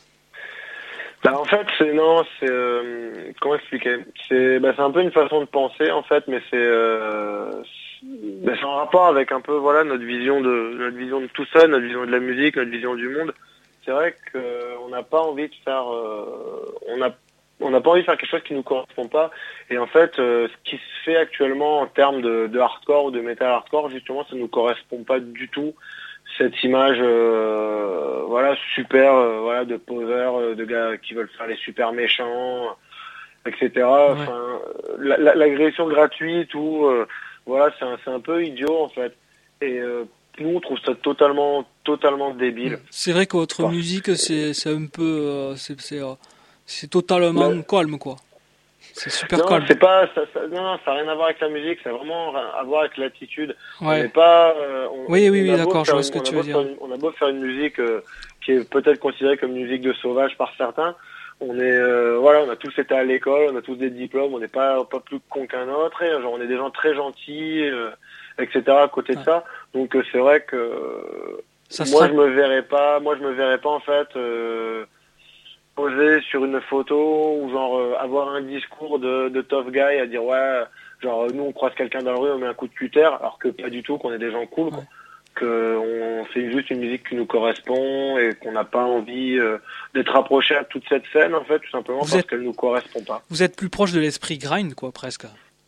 Bah en fait c'est non c'est euh, comment expliquer c'est bah c'est un peu une façon de penser en fait mais c'est euh, c'est bah, c'est en rapport avec un peu voilà notre vision de notre vision de tout ça, notre vision de la musique, notre vision du monde. C'est vrai que on n'a pas envie de faire euh, on a on n'a pas envie de faire quelque chose qui nous correspond pas. Et en fait euh, ce qui se fait actuellement en termes de, de hardcore ou de metal hardcore justement ça nous correspond pas du tout. Cette image euh, voilà super euh, voilà de poseurs euh, de gars qui veulent faire les super méchants etc Ouais. enfin la- la- l'agression gratuite ou euh, voilà c'est un, c'est un peu idiot en fait et euh, nous on trouve ça totalement totalement débile. C'est vrai que votre Bon. musique, c'est c'est un peu... euh, c'est c'est euh, c'est totalement Mais- calme, quoi. C'est super non calme. c'est pas ça, ça non ça n'a rien à voir avec la musique, c'est vraiment à voir avec l'attitude. On n'est Ouais. pas euh, on, Oui, oui, on oui, a beau d'accord, je faire vois une- ce que on a tu beau veux faire dire. une- on a beau faire une musique euh, qui est peut-être considérée comme musique de sauvage par certains. On est euh, voilà, on a tous été à l'école, on a tous des diplômes, on n'est pas pas plus con qu'un autre, et genre on est des gens très gentils, euh, et cetera. À côté de Ouais. ça, donc euh, c'est vrai que euh, Ça moi sera... je me verrais pas, moi je me verrais pas en fait euh, poser sur une photo ou genre euh, avoir un discours de, de tough guy à dire ouais, genre nous on croise quelqu'un dans la rue, on met un coup de cutter, alors que pas du tout, qu'on est des gens cool. Quoi. Ouais. Que on fait juste une musique qui nous correspond et qu'on n'a pas envie euh, d'être approché à toute cette scène en fait tout simplement Vous parce êtes- qu'elle nous correspond pas. Vous êtes plus proche de l'esprit grind, quoi, presque.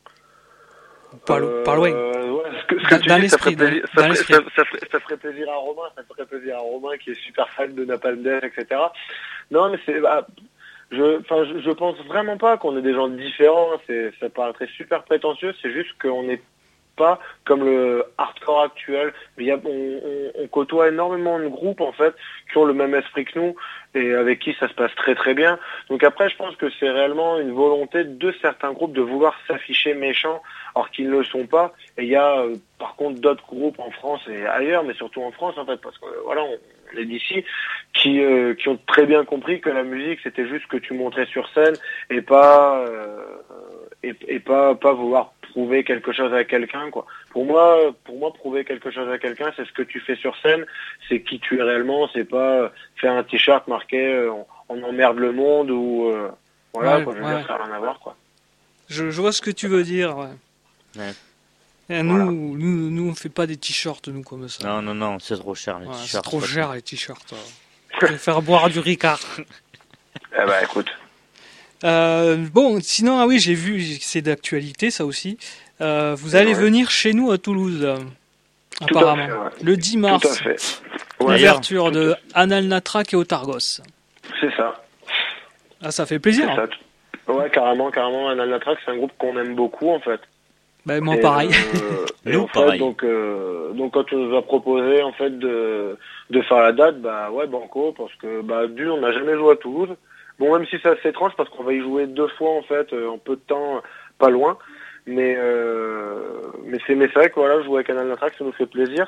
Pas, lo- Euh, pas loin. ouais, ce que, ce Dans- que tu dans dis, ça ferait, l'esprit, dans- plaisir, dans ça, ferait, l'esprit. ça, ça ferait, ça ferait plaisir à Romain, ça ferait plaisir à Romain qui est super fan de Napalm Death, et cetera. Non, mais c'est, bah, je, enfin, je, je pense vraiment pas qu'on est des gens différents. C'est, ça paraîtrait super prétentieux. C'est juste qu'on n'est pas comme le hardcore actuel. Il y a, on, on, on côtoie énormément de groupes en fait qui ont le même esprit que nous et avec qui ça se passe très très bien. Donc après, je pense que c'est réellement une volonté de certains groupes de vouloir s'afficher méchants alors qu'ils ne le sont pas. Et il y a euh, par contre d'autres groupes en France et ailleurs, mais surtout en France en fait, parce que euh, voilà, on, on est d'ici, qui euh, qui ont très bien compris que la musique c'était juste ce que tu montrais sur scène et pas euh, et, et pas pas vouloir prouver quelque chose à quelqu'un quoi. Pour moi, pour moi prouver quelque chose à quelqu'un, c'est ce que tu fais sur scène, c'est qui tu es réellement, c'est pas euh, faire un t-shirt marqué euh, on, on emmerde le monde ou euh, voilà Ouais, quoi, je veux ouais. dire ça n'a rien à voir quoi. Je, je vois ce que tu veux dire, ouais. Ouais. Et nous, Voilà. nous, nous, on fait pas des t-shirts, nous, comme ça. Non, non, non, c'est trop cher les Ouais, c'est t-shirts. trop pas- cher, les t-shirts. Je préfère boire du Ricard. Eh ben écoute, Euh, bon, sinon, ah oui, j'ai vu, c'est d'actualité, ça aussi. Euh, vous allez Ouais. venir chez nous à Toulouse, euh, Tout à apparemment. fait, ouais. Le dix tout à mars, fait. Ouais, l'ouverture tout à de fait. Anal Natrak et Otargos. C'est ça. Ah, ça fait C'est plaisir. ça. Ouais, carrément, carrément. Analnatrax, c'est un groupe qu'on aime beaucoup en fait. Ben, moi, Et, pareil. euh, et Nous, en fait, pareil. donc, euh, donc quand on nous a proposé en fait de de faire la date, bah ouais, banco, parce que bah d'une, on n'a jamais joué à Toulouse. Bon, même si c'est assez étrange parce qu'on va y jouer deux fois en fait euh, en peu de temps, euh, pas loin. Mais euh, mais c'est mais c'est vrai que voilà, jouer avec Analnatrax, ça nous fait plaisir.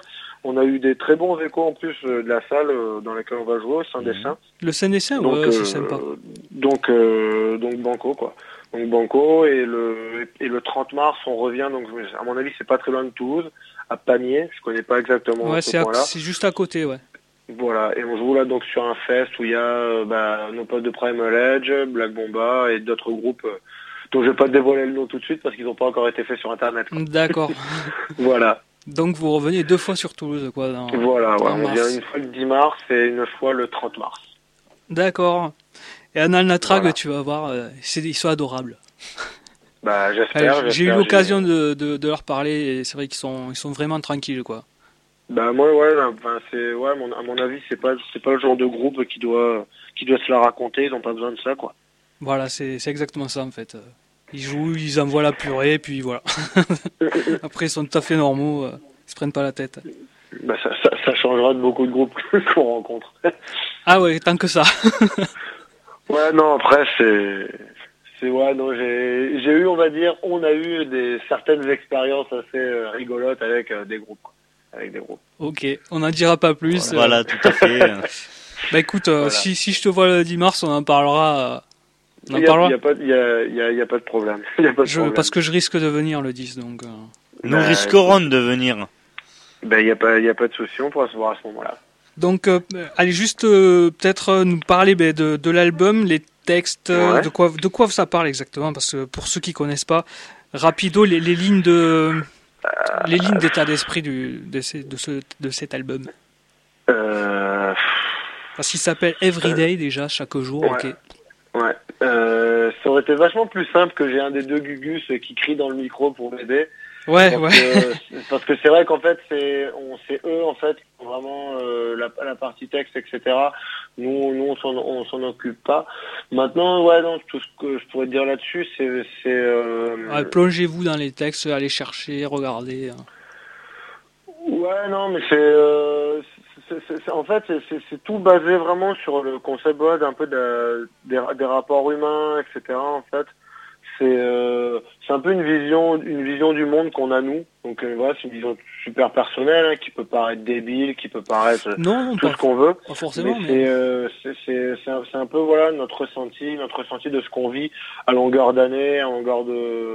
On a eu des très bons échos en plus euh, de la salle euh, dans laquelle on va jouer, au Saint-Dessin. Le Saint-Dessin, Donc, ouais, euh, c'est sympa. Donc, euh, donc Banco, quoi. Donc Banco, et le, et le trente mars, on revient, donc à mon avis, c'est pas très loin de Toulouse, à Pamiers, je connais pas exactement Ouais, ce c'est, à- point-là. c'est juste à côté, ouais. Voilà, et on joue là donc sur un fest où il y a euh, bah, nos potes de Primal Edge, Black Bomba et d'autres groupes euh, dont je vais pas te dévoiler le nom tout de suite parce qu'ils n'ont pas encore été faits sur internet, quoi. D'accord. Voilà, Donc vous revenez deux fois sur Toulouse, quoi. Dans, voilà, ouais, en on mars. vient une fois le dix mars et une fois le trente mars. D'accord. Et Anal Natrag, Voilà. tu vas voir, euh, c'est, ils sont adorables. Bah j'espère. Ouais, j'ai eu j'espère, l'occasion de, de, de leur parler et c'est vrai qu'ils sont, ils sont vraiment tranquilles, quoi. Bah moi ouais, enfin c'est ouais, mon, à mon avis c'est pas c'est pas le genre de groupe qui doit qui doit se la raconter, ils ont pas besoin de ça, quoi. Voilà, c'est, c'est exactement ça en fait. Ils jouent, ils envoient la purée, puis voilà. Après, ils sont tout à fait normaux, euh, ils se prennent pas la tête. Bah ça, ça, ça changera de beaucoup de groupes qu'on rencontre. Ah ouais, tant que ça. Ouais, non, après c'est c'est ouais, non, j'ai j'ai eu, on va dire, on a eu des certaines expériences assez euh, rigolotes avec euh, des groupes, quoi. Avec des groupes. Ok, on n'en dira pas plus. euh. Voilà, tout à fait. Bah écoute, euh, Voilà. si, si je te vois le dix mars, on en parlera. euh, On en Il y a, parlera. il y a pas il y a, il y a, il y a pas de problème. Il y a pas de Je, problème. parce que je risque de venir le dix, donc. euh. Nous Bah, risquerons de venir. Ben il y a pas il y a pas de souci, on pourra se voir à ce moment-là. Donc, euh, allez juste euh, peut-être euh, nous parler ben, de, de l'album, les textes, euh, Ouais. de quoi de quoi ça parle exactement, parce que pour ceux qui connaissent pas, rapido les, les lignes de les lignes d'état d'esprit du de, ces- de ce de cet album. Euh, Parce qu'il s'appelle Everyday déjà chaque jour, Ouais. ok. ouais. Euh, ça aurait été vachement plus simple que j'ai un des deux Gugus qui crie dans le micro pour m'aider. Ouais, Parce ouais. que, parce que c'est vrai qu'en fait c'est on c'est eux en fait qui font vraiment euh, la, la partie texte, et cetera. Nous nous on s'en on s'en occupe pas. Maintenant ouais non, tout ce que je pourrais te dire là-dessus c'est c'est euh, Ouais, plongez-vous dans les textes, allez chercher, regardez. hein. ouais non mais c'est euh, c'est- c'est- c'est- en fait c'est- c'est c'est tout basé vraiment sur le concept ouais, d'un peu de, des, des rapports humains, et cetera. En fait. C'est euh, c'est un peu une vision une vision du monde qu'on a nous, donc euh, voilà, c'est une vision super personnelle, hein, qui peut paraître débile, qui peut paraître euh, Non, non, tout pas, ce qu'on veut, pas forcément, mais mais. c'est euh, c'est c'est c'est un, c'est un peu voilà notre ressenti notre ressenti de ce qu'on vit à longueur d'année, à longueur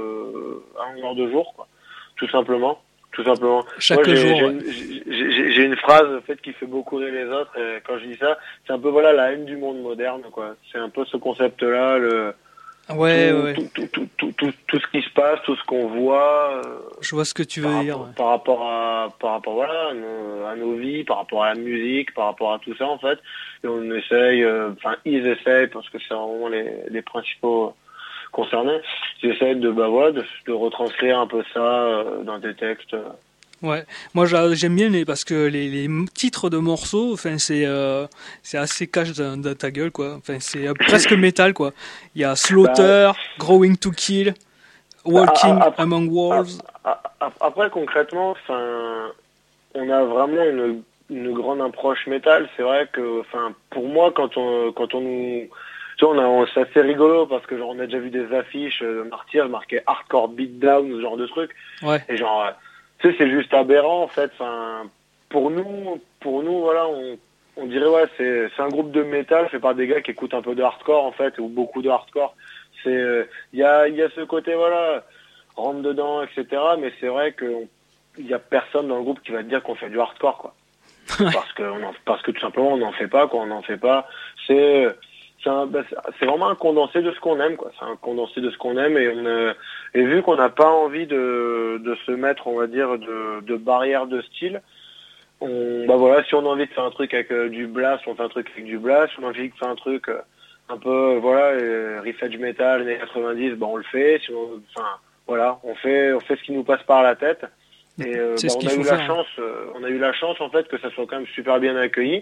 de à longueur de jour, quoi, tout simplement tout simplement. Chaque Moi, j'ai, jour, j'ai, ouais. une, j'ai, j'ai- j'ai une phrase en fait qui fait beaucoup rire les autres, et quand je dis ça c'est un peu voilà la haine du monde moderne, quoi. C'est un peu ce concept là, le Ouais, tout, ouais. tout, tout, tout, tout, tout, tout ce qui se passe, tout ce qu'on voit euh, Je vois ce que tu veux par, dire. rapport, ouais. par rapport à par rapport voilà à nos, à nos vies, par rapport à la musique, par rapport à tout ça en fait. Et on essaye, euh, enfin ils essayent parce que c'est vraiment les, les principaux concernés. Ils essayent de bah voilà de, de retranscrire un peu ça euh, dans des textes. Ouais, moi j'a- j'aime bien les parce que les, les m- titres de morceaux, enfin c'est euh, c'est assez cash dans, dans ta gueule quoi. Enfin c'est euh, presque métal quoi. Il y a Slaughter, Growing to Kill, Walking Bah, après- Among Wolves. A- a- Après concrètement, enfin, on a vraiment une, une grande approche métal. C'est vrai que, enfin, pour moi, quand on quand on nous tu vois, on a, on- c'est assez rigolo parce que genre on a déjà vu des affiches de Martyr marquées hardcore beatdown, ce genre de truc. Ouais. Et genre, euh, tu sais, c'est juste aberrant en fait. Enfin, pour nous, pour nous, voilà, on, on dirait ouais, c'est, c'est un groupe de métal fait par des gars qui écoutent un peu de hardcore en fait, ou beaucoup de hardcore. C'est, il y a, il y a ce côté voilà, rentre dedans, et cetera. Mais c'est vrai que il y a personne dans le groupe qui va te dire qu'on fait du hardcore, quoi. parce que, on en, parce que tout simplement on n'en fait pas, quoi. On n'en fait pas. C'est C'est, un, bah, c'est vraiment un condensé de ce qu'on aime, quoi. C'est un condensé de ce qu'on aime, et on a, et vu qu'on n'a pas envie de, de se mettre, on va dire, de, de barrières de style, on, bah voilà, si on a envie de faire un truc avec euh, du blast, on fait un truc avec du blast. Si on a envie de faire un truc euh, un peu, euh, voilà, euh, riff edge metal, années quatre-vingt-dix, bah on le fait. Si on, enfin, voilà, on fait, on fait ce qui nous passe par la tête. Et euh, C'est bah, ce on qu'il a faut eu faire, la hein. chance, euh, on a eu la chance en fait que ça soit quand même super bien accueilli.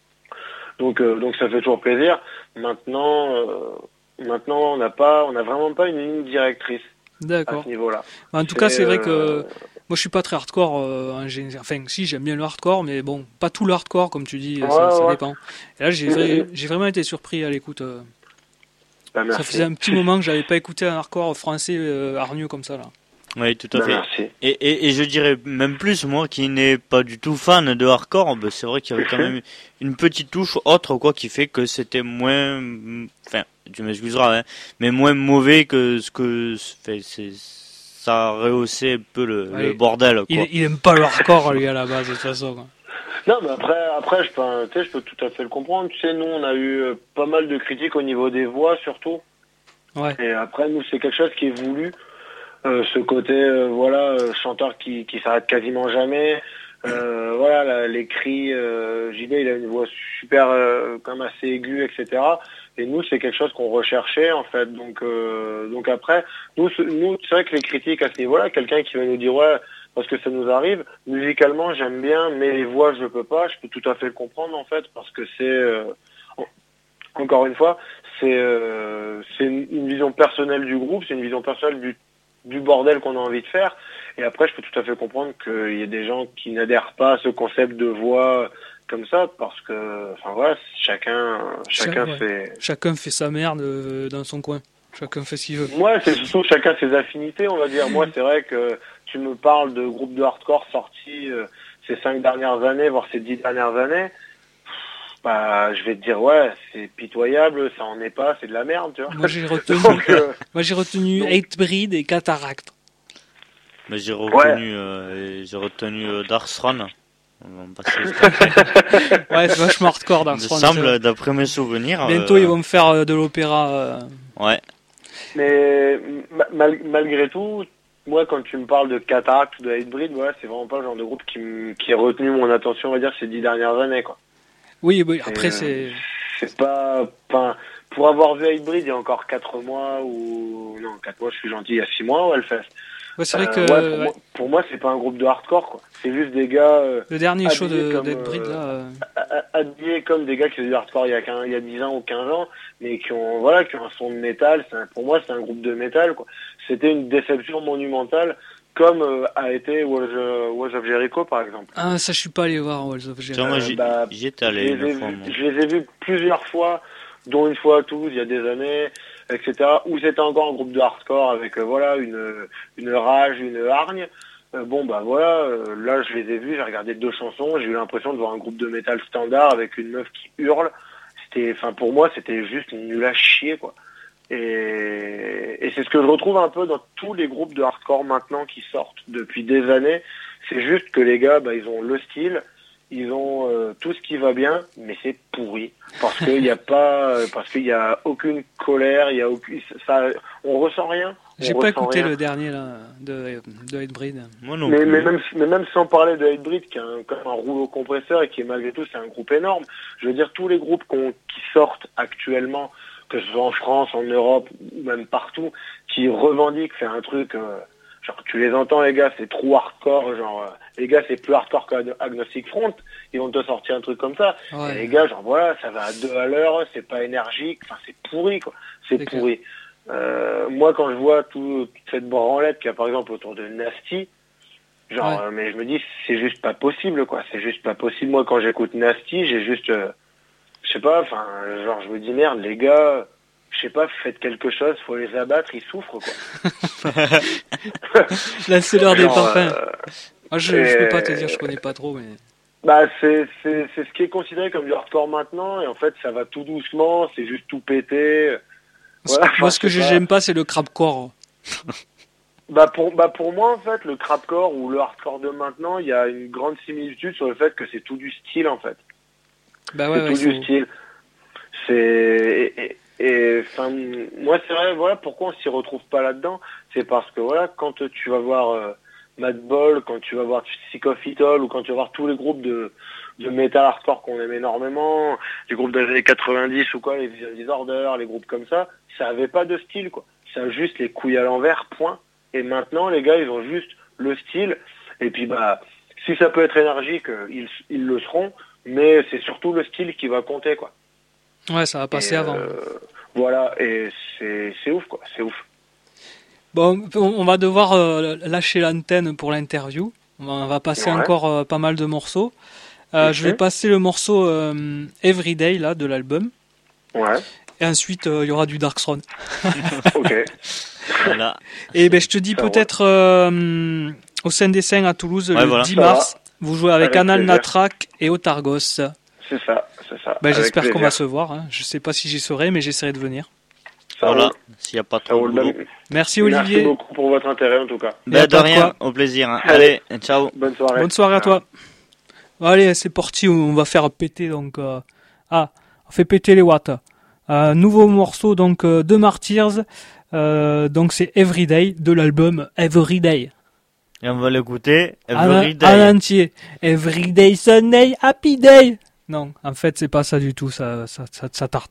Donc, euh, donc ça fait toujours plaisir. Maintenant, euh, maintenant, on n'a pas, on n'a vraiment pas une ligne directrice à D'accord. ce niveau-là. En tout cas, c'est vrai que euh, moi je suis pas très hardcore euh, en général. Enfin, si j'aime bien le hardcore, mais bon, pas tout le hardcore comme tu dis, Ouais, ça, ça ouais. dépend. Et là, j'ai vrai- j'ai vraiment été surpris à l'écoute. euh. bah, merci. Ça faisait un petit moment que j'avais pas écouté un hardcore français euh, hargneux comme ça là. Oui, tout à Ben, fait. merci. Et, et, et je dirais même plus, moi qui n'ai pas du tout fan de hardcore, ben c'est vrai qu'il y avait quand même une petite touche autre, quoi, qui fait que c'était moins, enfin, tu m'excuseras, hein, mais moins mauvais que ce que, fait, c'est, ça rehaussait un peu le, Ouais, le bordel, quoi. Il, il aime pas le hardcore, lui, à la base, de toute façon. Quoi. Non, mais après, après, je peux, tu sais, je peux tout à fait le comprendre. Tu sais, nous, on a eu euh, pas mal de critiques au niveau des voix, surtout. Ouais. Et après, nous, c'est quelque chose qui est voulu. Euh, ce côté, euh, voilà, euh, chanteur qui, qui s'arrête quasiment jamais. Euh, voilà, la- les cris. Euh, J B, il a une voix super, euh, quand même assez aiguë, et cetera. Et nous, c'est quelque chose qu'on recherchait, en fait. Donc, euh, donc après, nous, ce- nous, c'est vrai que les critiques à ce niveau-là, quelqu'un qui va nous dire, ouais, parce que ça nous arrive, musicalement, j'aime bien, mais les voix, je peux pas. Je peux tout à fait le comprendre, en fait, parce que c'est, euh, en- encore une fois, c'est, euh, c'est une, une vision personnelle du groupe, c'est une vision personnelle du du bordel qu'on a envie de faire. Et après, je peux tout à fait comprendre qu'il y a des gens qui n'adhèrent pas à ce concept de voix comme ça, parce que, enfin voilà, chacun, chacun Cha- ouais. fait. Chacun fait sa merde euh, dans son coin. Chacun fait ce qu'il veut. Moi, c'est surtout chacun ses affinités, on va dire. Moi, c'est vrai que tu me parles de groupes de hardcore sortis euh, ces cinq dernières années, voire ces dix dernières années. Bah, je vais te dire, ouais, c'est pitoyable, ça en est pas, c'est de la merde, tu vois. Moi, j'ai retenu, Donc, euh, moi, j'ai retenu donc- Hatebreed et Cataract. Mais j'ai retenu, euh, j'ai retenu euh, Darkthrone. On va passer au- Ouais, c'est vachement hardcore dans Il me ce round, semble, d'après mes souvenirs. Bientôt, euh, ils vont me faire euh, de l'opéra. euh, Ouais. Mais ma- mal- malgré tout, moi, quand tu me parles de Cataract ou de Hatebreed, voilà, c'est vraiment pas le genre de groupe qui, m- qui a retenu mon attention, on va dire, ces dix dernières années, quoi. Oui, oui, après, Et, c'est. euh, C'est pas, enfin, pour avoir vu Hatebreed il y a encore quatre mois ou non, quatre mois, je suis gentil, il y a six mois, ouais, le fait. Ouais, c'est vrai Euh, que ouais, pour, ouais, moi, pour moi, c'est pas un groupe de hardcore, quoi. C'est juste des gars euh, le dernier show habillés de comme, d'Hatebreed, euh, là. euh, ha- habillés comme des gars qui faisaient du hardcore il y a quinze, il y a dix ans ou quinze ans, mais qui ont, voilà, qui ont un son de métal. C'est un- pour moi, c'est un groupe de métal, quoi. C'était une déception monumentale, comme euh, a été Walls, euh, Walls of Jericho, par exemple. Ah, ça, je suis pas allé voir Walls of Tiens, Jericho. moi, Euh, j'y bah, j'y étais Je allé les, ai une fois, vus, moi. je les ai vus plusieurs fois, dont une fois à Toulouse il y a des années, et cetera. Où c'était encore un groupe de hardcore avec euh, voilà une une rage, une hargne. Euh, bon bah voilà, euh, là je les ai vus, j'ai regardé deux chansons, j'ai eu l'impression de voir un groupe de métal standard avec une meuf qui hurle. C'était, enfin pour moi c'était juste nul à chier quoi. Et, et c'est ce que je retrouve un peu dans tous les groupes de hardcore maintenant qui sortent depuis des années. C'est juste que les gars, bah, ils ont le style, ils ont euh, tout ce qui va bien, mais c'est pourri parce qu'il n'y a pas, euh, parce qu'il y a aucune colère, il y a aucune, ça, on ressent rien. on J'ai pas ressent écouté rien. le dernier, là, de, de Hatebreed. Moi non Mais, plus. mais, même, mais même sans parler de Hatebreed, qui a un, comme un rouleau compresseur et qui est malgré tout, c'est un groupe énorme. Je veux dire, tous les groupes qu'on- qui sortent actuellement, que ce soit en France, en Europe, ou même partout, qui revendiquent faire un truc, euh, genre tu les entends les gars, c'est trop hardcore, genre euh, les gars c'est plus hardcore qu'Agnostic Front, ils vont te sortir un truc comme ça. Ouais. Et les gars, genre voilà, ça va à deux à l'heure, c'est pas énergique, enfin c'est pourri quoi, c'est C'est clair. pourri. Euh, moi quand je vois tout, toute cette branlette qu'il y a par exemple autour de Nasty, genre, Ouais. euh, mais je me dis c'est juste pas possible quoi, c'est juste pas possible. Moi quand j'écoute Nasty, j'ai juste, euh, je sais pas, enfin genre je me dis merde les gars, je sais pas, faites quelque chose, faut les abattre, ils souffrent quoi. Lancez-leur des Genre, parfums. euh, Moi, je, je peux pas te et- dire, je connais pas trop, mais. Bah c'est c'est c'est ce qui est considéré comme du hardcore maintenant et en fait ça va tout doucement, c'est juste tout pété. Voilà, Moi, enfin, ce que je sais j'aime pas, c'est le crabcore. Bah pour bah pour moi en fait le crapcore ou le hardcore de maintenant, il y a une grande similitude sur le fait que c'est tout du style en fait. Bah ouais, c'est ouais, tout du faut- style. C'est et, et- et enfin moi c'est vrai voilà pourquoi on s'y retrouve pas là-dedans, c'est parce que voilà quand tu vas voir euh, Madball, quand tu vas voir Sick of It All ou quand tu vas voir tous les groupes de de metal hardcore qu'on aime énormément, les groupes des années quatre-vingt-dix ou quoi, les Vision Disorder, les groupes comme ça, ça avait pas de style quoi. Ça a juste les couilles à l'envers, point. Et maintenant les gars ils ont juste le style et puis bah si ça peut être énergique, euh, ils ils le seront, mais c'est surtout le style qui va compter quoi. ouais, ça va passer Et, avant. euh, voilà, et c'est c'est ouf quoi, c'est ouf. Bon, on on va devoir euh, lâcher l'antenne pour l'interview. On va, on va passer Ouais. encore euh, pas mal de morceaux. Euh, Mhm. Je vais passer le morceau euh, Everyday là de l'album. Ouais, Et ensuite, euh, il y aura du Darkthrone. ok. Voilà. Et ben je te dis Ça peut-être euh, au Saint des Saints à Toulouse Ouais, le voilà. dix Ça mars. Vous jouez avec, Avec Anal plaisir. Natrak et Otargos. C'est ça, c'est ça. Ben, Avec j'espère qu'on plaisir. va se voir. Hein. Je sais pas si j'y serai, mais j'essaierai de venir. Ça Voilà. roule. S'il n'y a pas Ça trop de roule. boulot. Ben, Merci Merci Olivier. beaucoup pour votre intérêt en tout cas. Y a Ben, de pas de rien, quoi. au plaisir. Hein. Allez, ciao. Bonne soirée. Bonne soirée à toi. Allez, c'est parti. On va faire péter donc. Euh... Ah, on fait péter les watts. Un nouveau morceau donc euh, de Martyrs. Euh, donc c'est Everyday de l'album Everyday. Et on va l'écouter. En, Every day. en entier. Everyday Sunday, Happy Day. Non, en fait c'est pas ça du tout. Ça, ça, ça, ça tarte.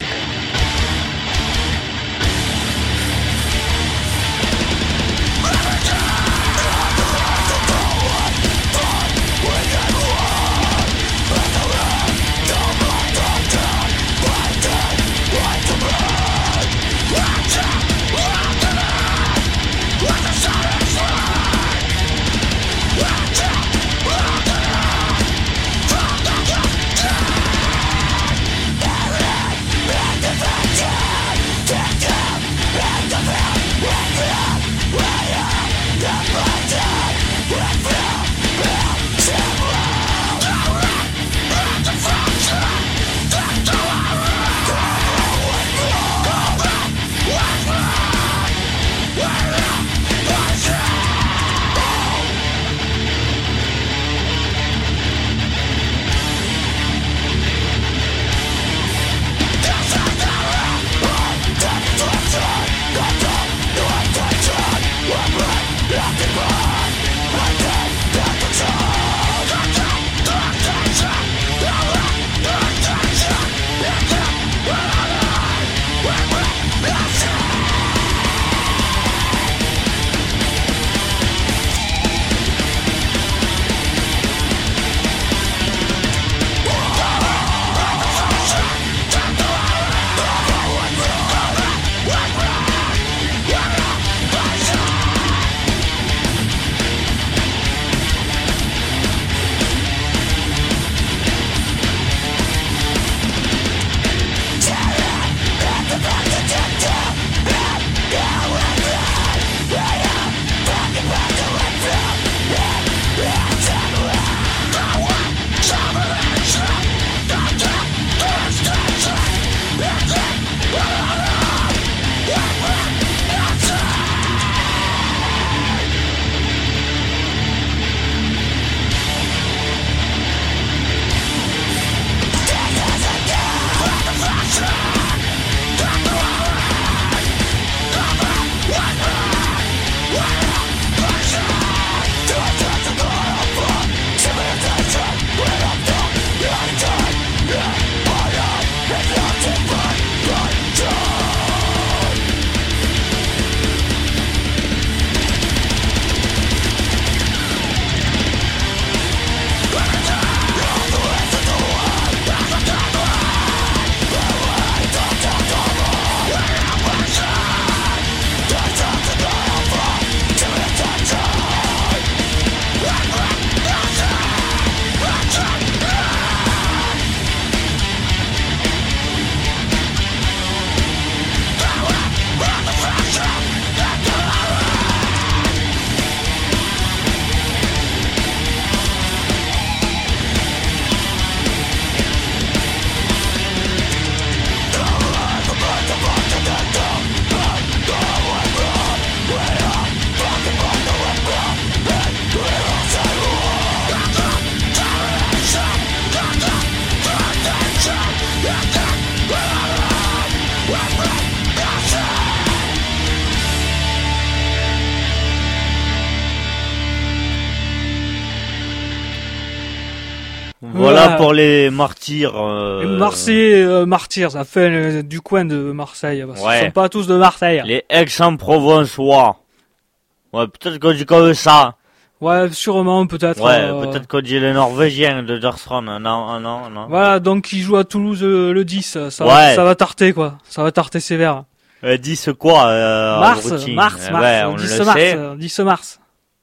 Voilà, Voilà. pour les martyrs. Euh... Et Marseille, euh, Martyrs, ça fait euh, du coin de Marseille. Parce qu'ils Ouais. sont pas tous de Marseille. Les Aix-en-Provence-Rois. Ouais, peut-être qu'on dit comme ça. Ouais, sûrement, peut-être. Ouais, euh, peut-être qu'on dit les Norvégiens de Darstron. Non, non, non, non. Voilà, donc ils jouent à Toulouse euh, le dix. Ça, Ouais. va, ça va tarter, quoi. Ça va tarter sévère. Euh, dix quoi euh, en Mars, routine mars, Euh, mars, ouais, on dix le mars, sait. euh, dix mars.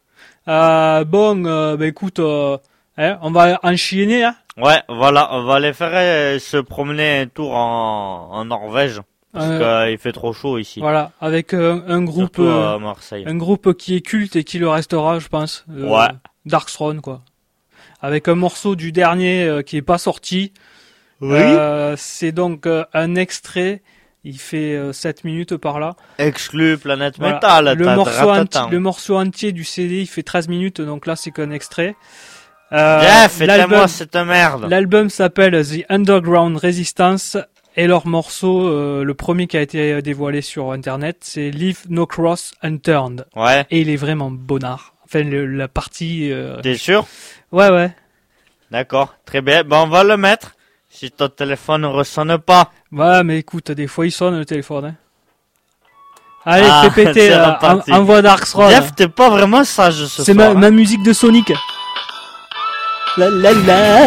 Euh, bon, euh, bah écoute, euh, hein, on va enchaîner, hein. Ouais, voilà, on va aller faire euh, se promener un tour en, en Norvège. Parce Euh, qu'il fait trop chaud ici. Voilà, avec euh, un groupe, Surtout euh, à Marseille. un groupe qui est culte et qui le restera, je pense. Euh, Ouais. Darkthrone, quoi. Avec un morceau du dernier euh, qui est pas sorti. Oui. Euh, c'est donc euh, un extrait. Il fait euh, sept minutes par là. Exclu Planète Voilà. Metal. Le t'as morceau, ratatan. enti- le morceau entier du C D, il fait treize minutes, donc là c'est qu'un extrait. Euh, Jeff, l'album, éteins-moi cette merde. l'album s'appelle The Underground Resistance et leur morceau, euh, le premier qui a été dévoilé sur internet, c'est Leave No Cross Unturned. Ouais. Et il est vraiment bonnard. Enfin, le- la partie... euh, T'es sûr? Ouais, ouais. D'accord. Très bien. Ben, on va le mettre. Si ton téléphone ne ressonne pas. Ouais, mais écoute, des fois il sonne le téléphone. Hein. Allez, Ah, fais péter, c'est là, reparti. en- envoie Darkthrone. Jeff, t'es pas vraiment sage ce C'est soir. ma, hein. ma musique de Sonic. La la la.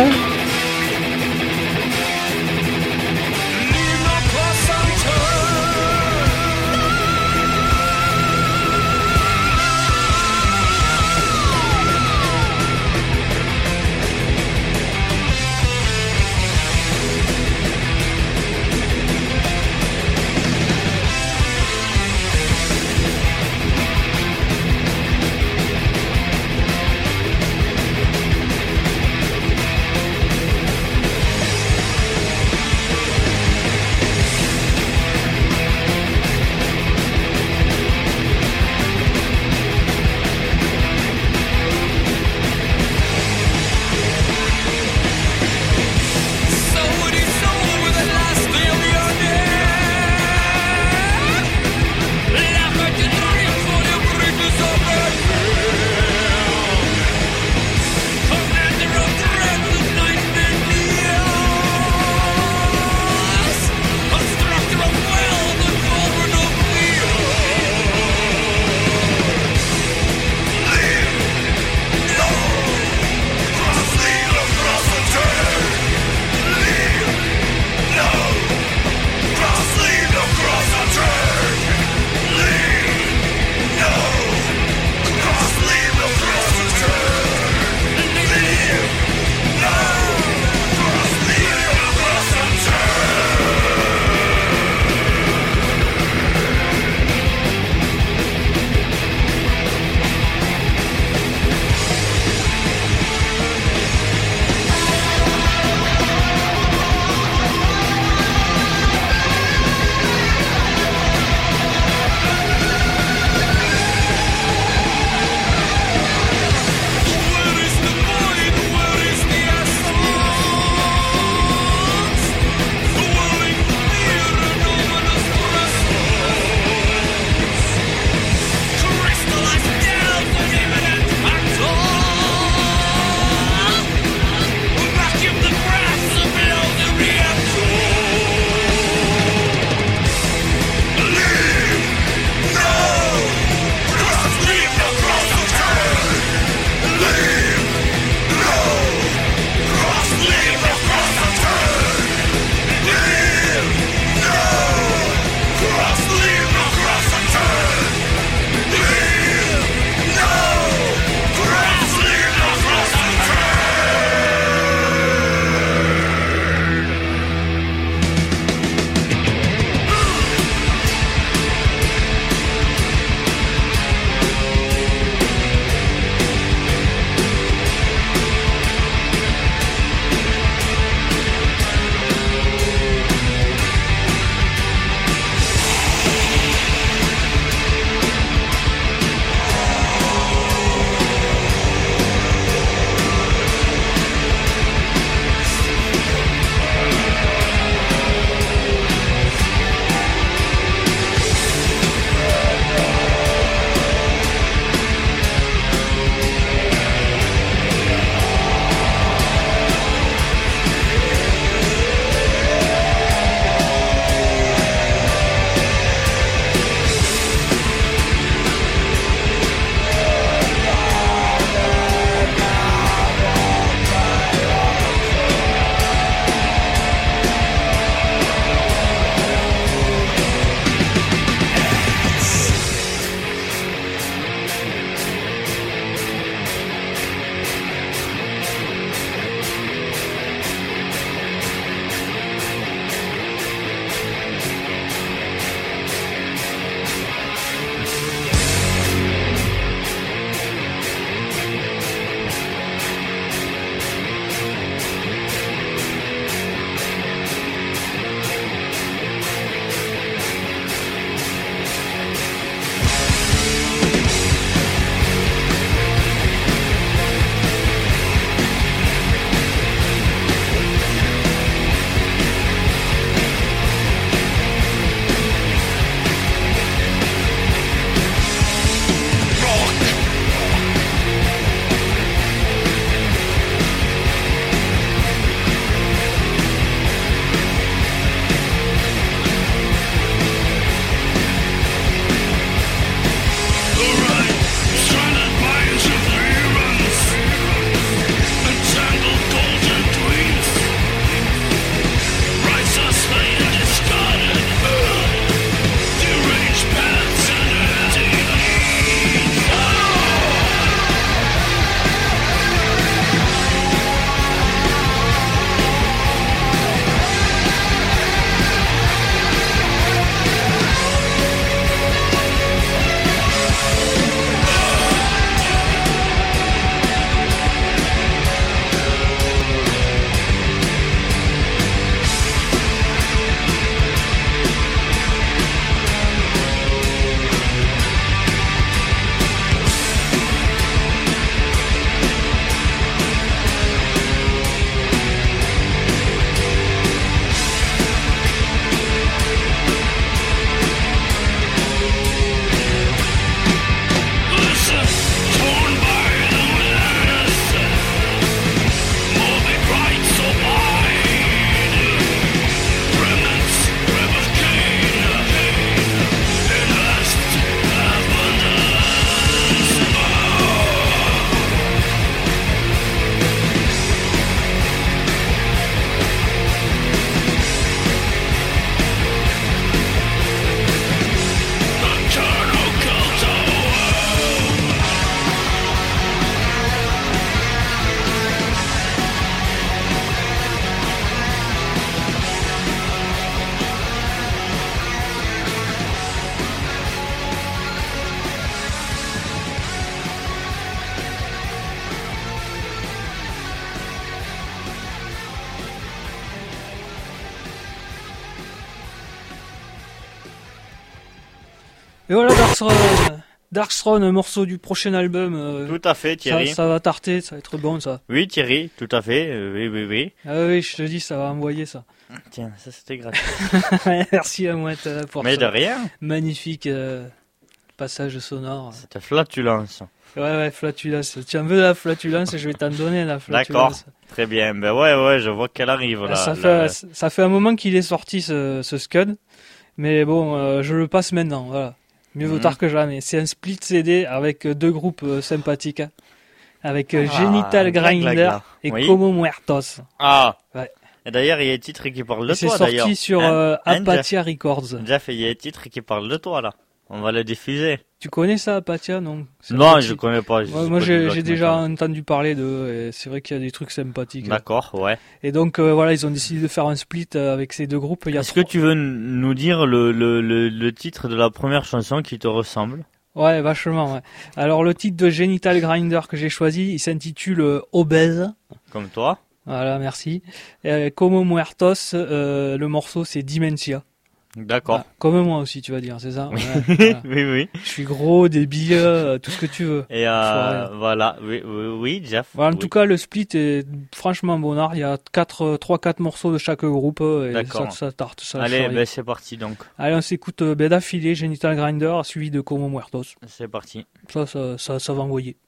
Et voilà, Darkthrone, Darkthrone, un morceau du prochain album. euh, Tout à fait, ça, Thierry. ça va tarter, ça va être bon ça. Oui, Thierry, tout à fait. euh, oui, oui, oui. Ah oui, je te dis, ça va envoyer ça. Tiens, ça c'était gratuit. Merci à Mouette euh, pour Mais ça. de rien. Magnifique euh, passage sonore. C'était flatulence. Ouais, ouais, flatulence. Tu en veux la flatulence, je vais t'en donner la D'accord. flatulence. Très bien. Ben ouais, ouais, je vois qu'elle arrive là. ça, là, fait, ça fait un moment qu'il est sorti ce, ce Scud. Mais bon, euh, je le passe maintenant. Voilà. Mieux vaut Mhm. tard que jamais. C'est un split C D avec deux groupes euh, sympathiques. hein. Avec euh, Ah, Genital gla, Grinder gla, gla. et Oui. Como Muertos. Ah. Ouais. Et d'ailleurs, il y a des titres qui parlent de Et c'est toi d'ailleurs. sorti sur Hein euh, Hein, Apathia Records. Jeff, Jeff, il y a des titres qui parlent de toi là. On va le diffuser. Tu connais ça, Apathia, non? C'est Non, petit. je connais pas. je Ouais, sais moi, pas du j'ai black j'ai déjà metal. entendu parler d'eux, et c'est vrai qu'il y a des trucs sympathiques. D'accord, ouais. Et donc, euh, voilà, ils ont décidé de faire un split euh, avec ces deux groupes. Il y a Est-ce que trois- tu veux n- nous dire le, le, le, le titre de la première chanson qui te ressemble? Ouais, vachement, ouais. Alors, le titre de Genital Grinder que j'ai choisi, il s'intitule euh, Obèse. Comme toi? Voilà, merci. Et Como Muertos, euh, le morceau, c'est Dementia. D'accord. Ah, comme moi aussi, tu vas dire, c'est ça? Oui. Ouais, voilà. oui, oui. Je suis gros, débile, euh, tout ce que tu veux. Et Enfoiré. euh, voilà, oui, oui, oui, Jeff. Voilà, en oui. tout cas, le split est franchement bonnard. Il y a quatre, trois, quatre morceaux de chaque groupe, euh, et D'accord. ça, ça tarte, ça lâche Allez, rien. ben c'est parti donc. Allez, on s'écoute euh, ben, d'affilée, Genital Grinder, suivi de Como Muertos. C'est parti. Ça, ça, ça, ça va envoyer.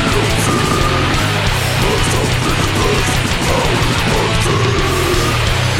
Thank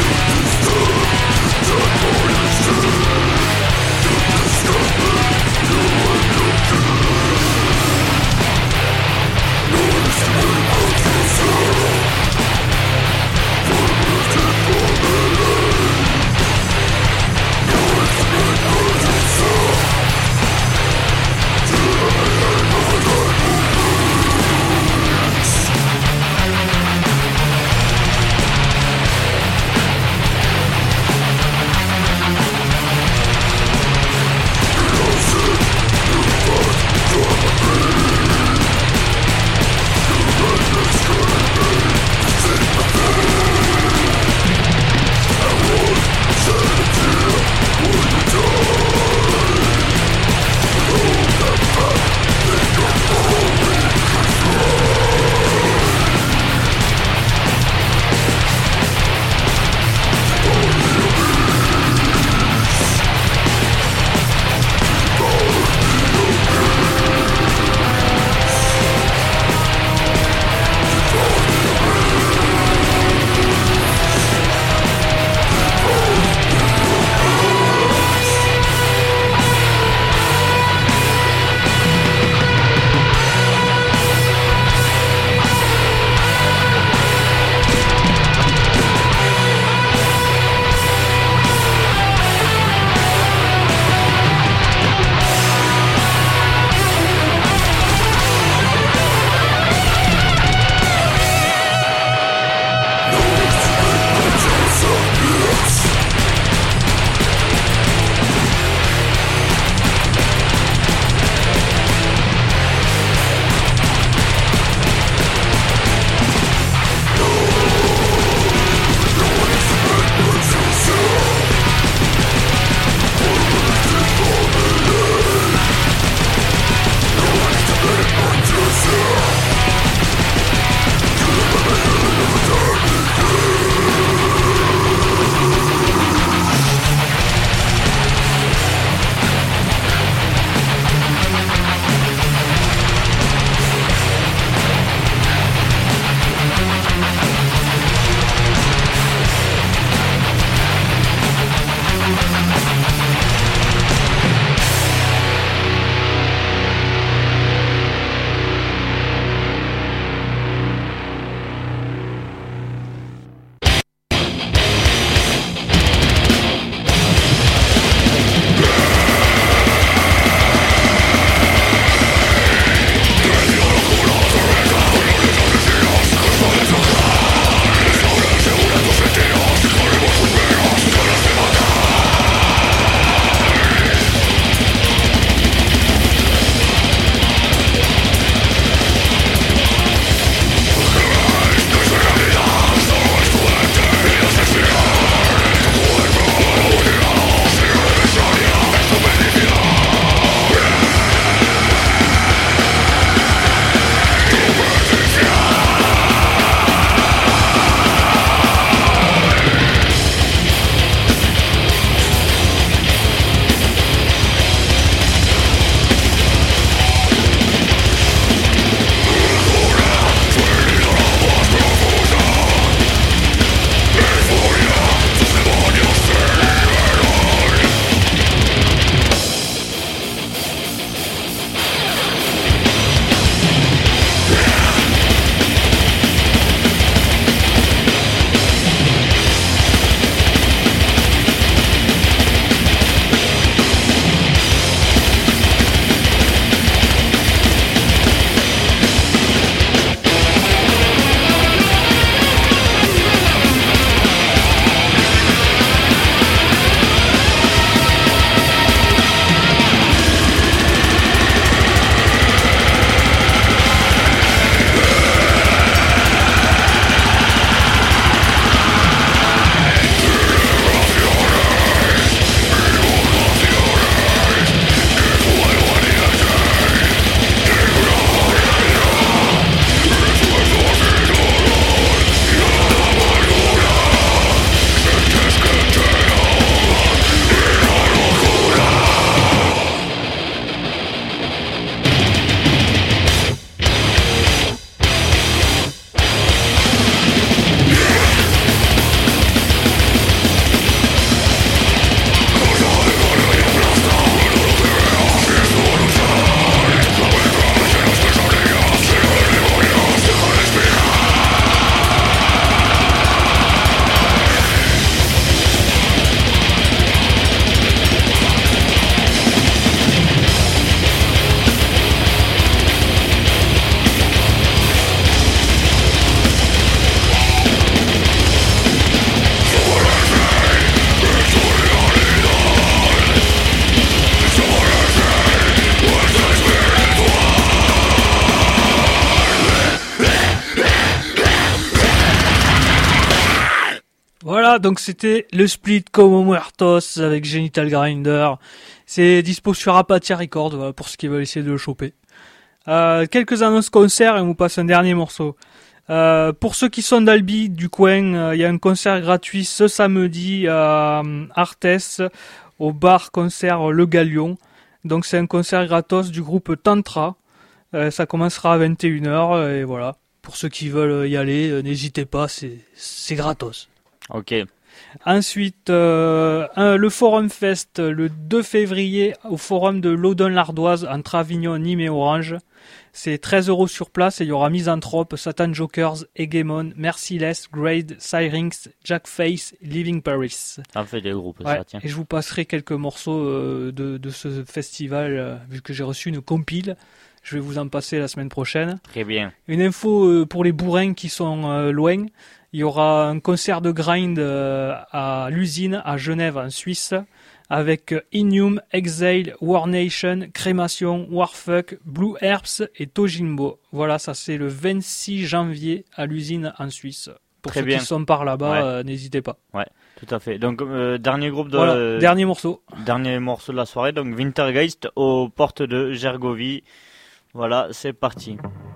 donc c'était le split Como Muertos avec Genital Grinder. C'est dispo sur Apatia Records, voilà, pour ceux qui veulent essayer de le choper. Euh, quelques annonces concerts et on vous passe un dernier morceau. Euh, pour ceux qui sont d'Albi, du coin, il euh, y a un concert gratuit ce samedi à euh, Arthès, au bar concert Le Galion. Donc c'est un concert gratos du groupe Tantra. Euh, ça commencera à vingt et une heures et voilà. Pour ceux qui veulent y aller, euh, n'hésitez pas, c'est, c'est gratos. Ok. Ensuite, euh, un, le Forum Fest le deux février au Forum de l'Audun-l'Ardoise entre Avignon, Nîmes et Orange. C'est treize euros sur place et il y aura Misanthrope, Satan Jokers, Hegemon, Merciless, Grade, Syrinx, Jackface, Living Paris. Ça fait des groupes, Ouais, ça, tiens. et je vous passerai quelques morceaux euh, de, de ce festival, euh, vu que j'ai reçu une compile. Je vais vous en passer la semaine prochaine. Très bien. Une info euh, pour les bourrins qui sont euh, loin. Il y aura un concert de grind euh, à l'usine à Genève en Suisse avec Inhum, Exile, War Nation, Crémation, Warfuck, Blue Herbs et Tojimbo. Voilà, ça c'est le vingt-six janvier à l'usine en Suisse. Pour Très ceux bien. qui sont par là-bas, Ouais. euh, n'hésitez pas. Ouais, tout à fait. Donc, euh, dernier groupe de... Voilà, euh, dernier morceau. Dernier morceau de la soirée, donc Wintergeist aux portes de Gergovie. Voilà, c'est parti.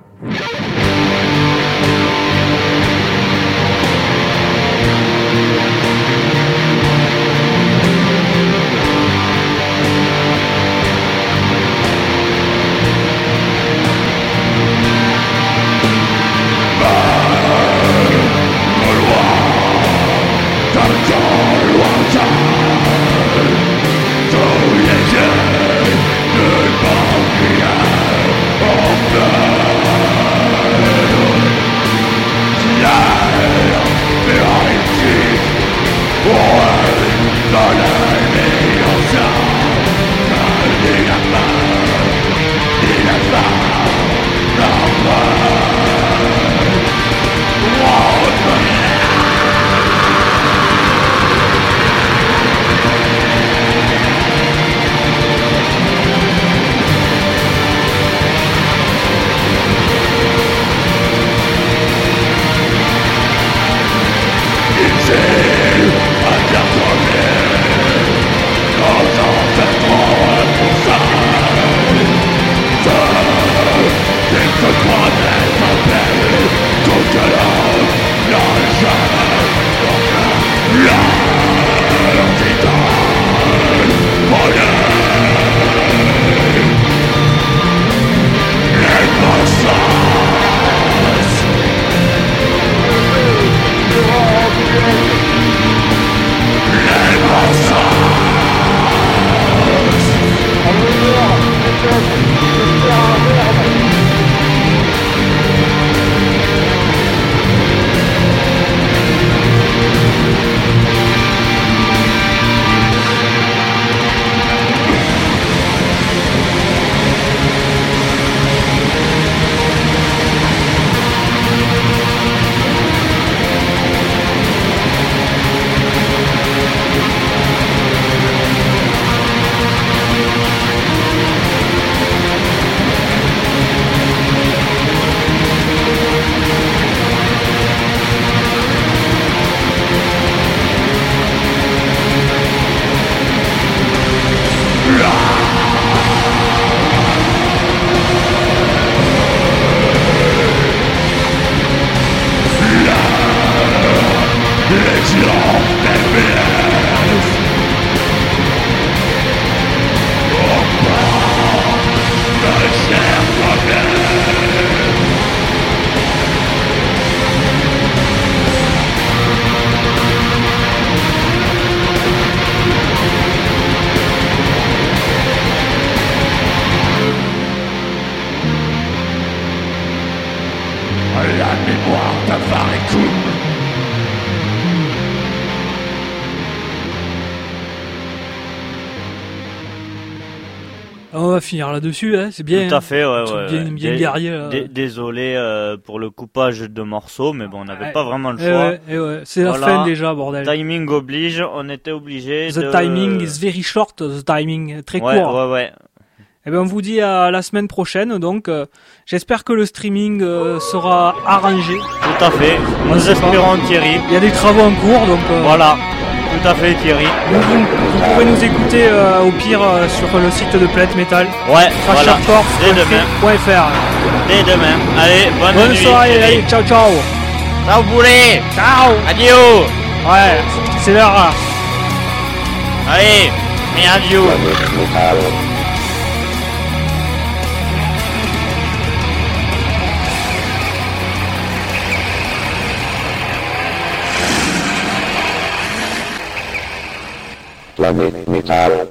On va finir là-dessus, hein, c'est bien. Tout à hein. fait, ouais, Truc ouais. bien, ouais. bien Dé- guerrier. Là. dé- Désolé euh, pour le coupage de morceaux, mais bon, on n'avait Ouais. pas vraiment le Eh choix. ouais, eh ouais, c'est la Voilà. fin déjà, bordel. Timing oblige, on était obligé The de... timing is very short, the timing, très ouais, court. Ouais, ouais, Eh ben, on vous dit à la semaine prochaine. Donc, euh, j'espère que le streaming euh, sera arrangé. Tout à fait. On Nous sait pas. espérons Thierry. Il y a des travaux en cours, donc euh, Voilà. Tout à fait Thierry. Vous, vous, vous pourrez nous écouter euh, au pire euh, sur le site de Planète Metal. Ouais, voilà. Dès demain. Fr. Dès demain. Allez, bonne, Bonne nuit. soirée, Thierry. allez, ciao ciao. Ciao boulet. Ciao. Adieu. Ouais, c'est l'heure. Allez, mais adieu. Planet Metal. Planet Metal.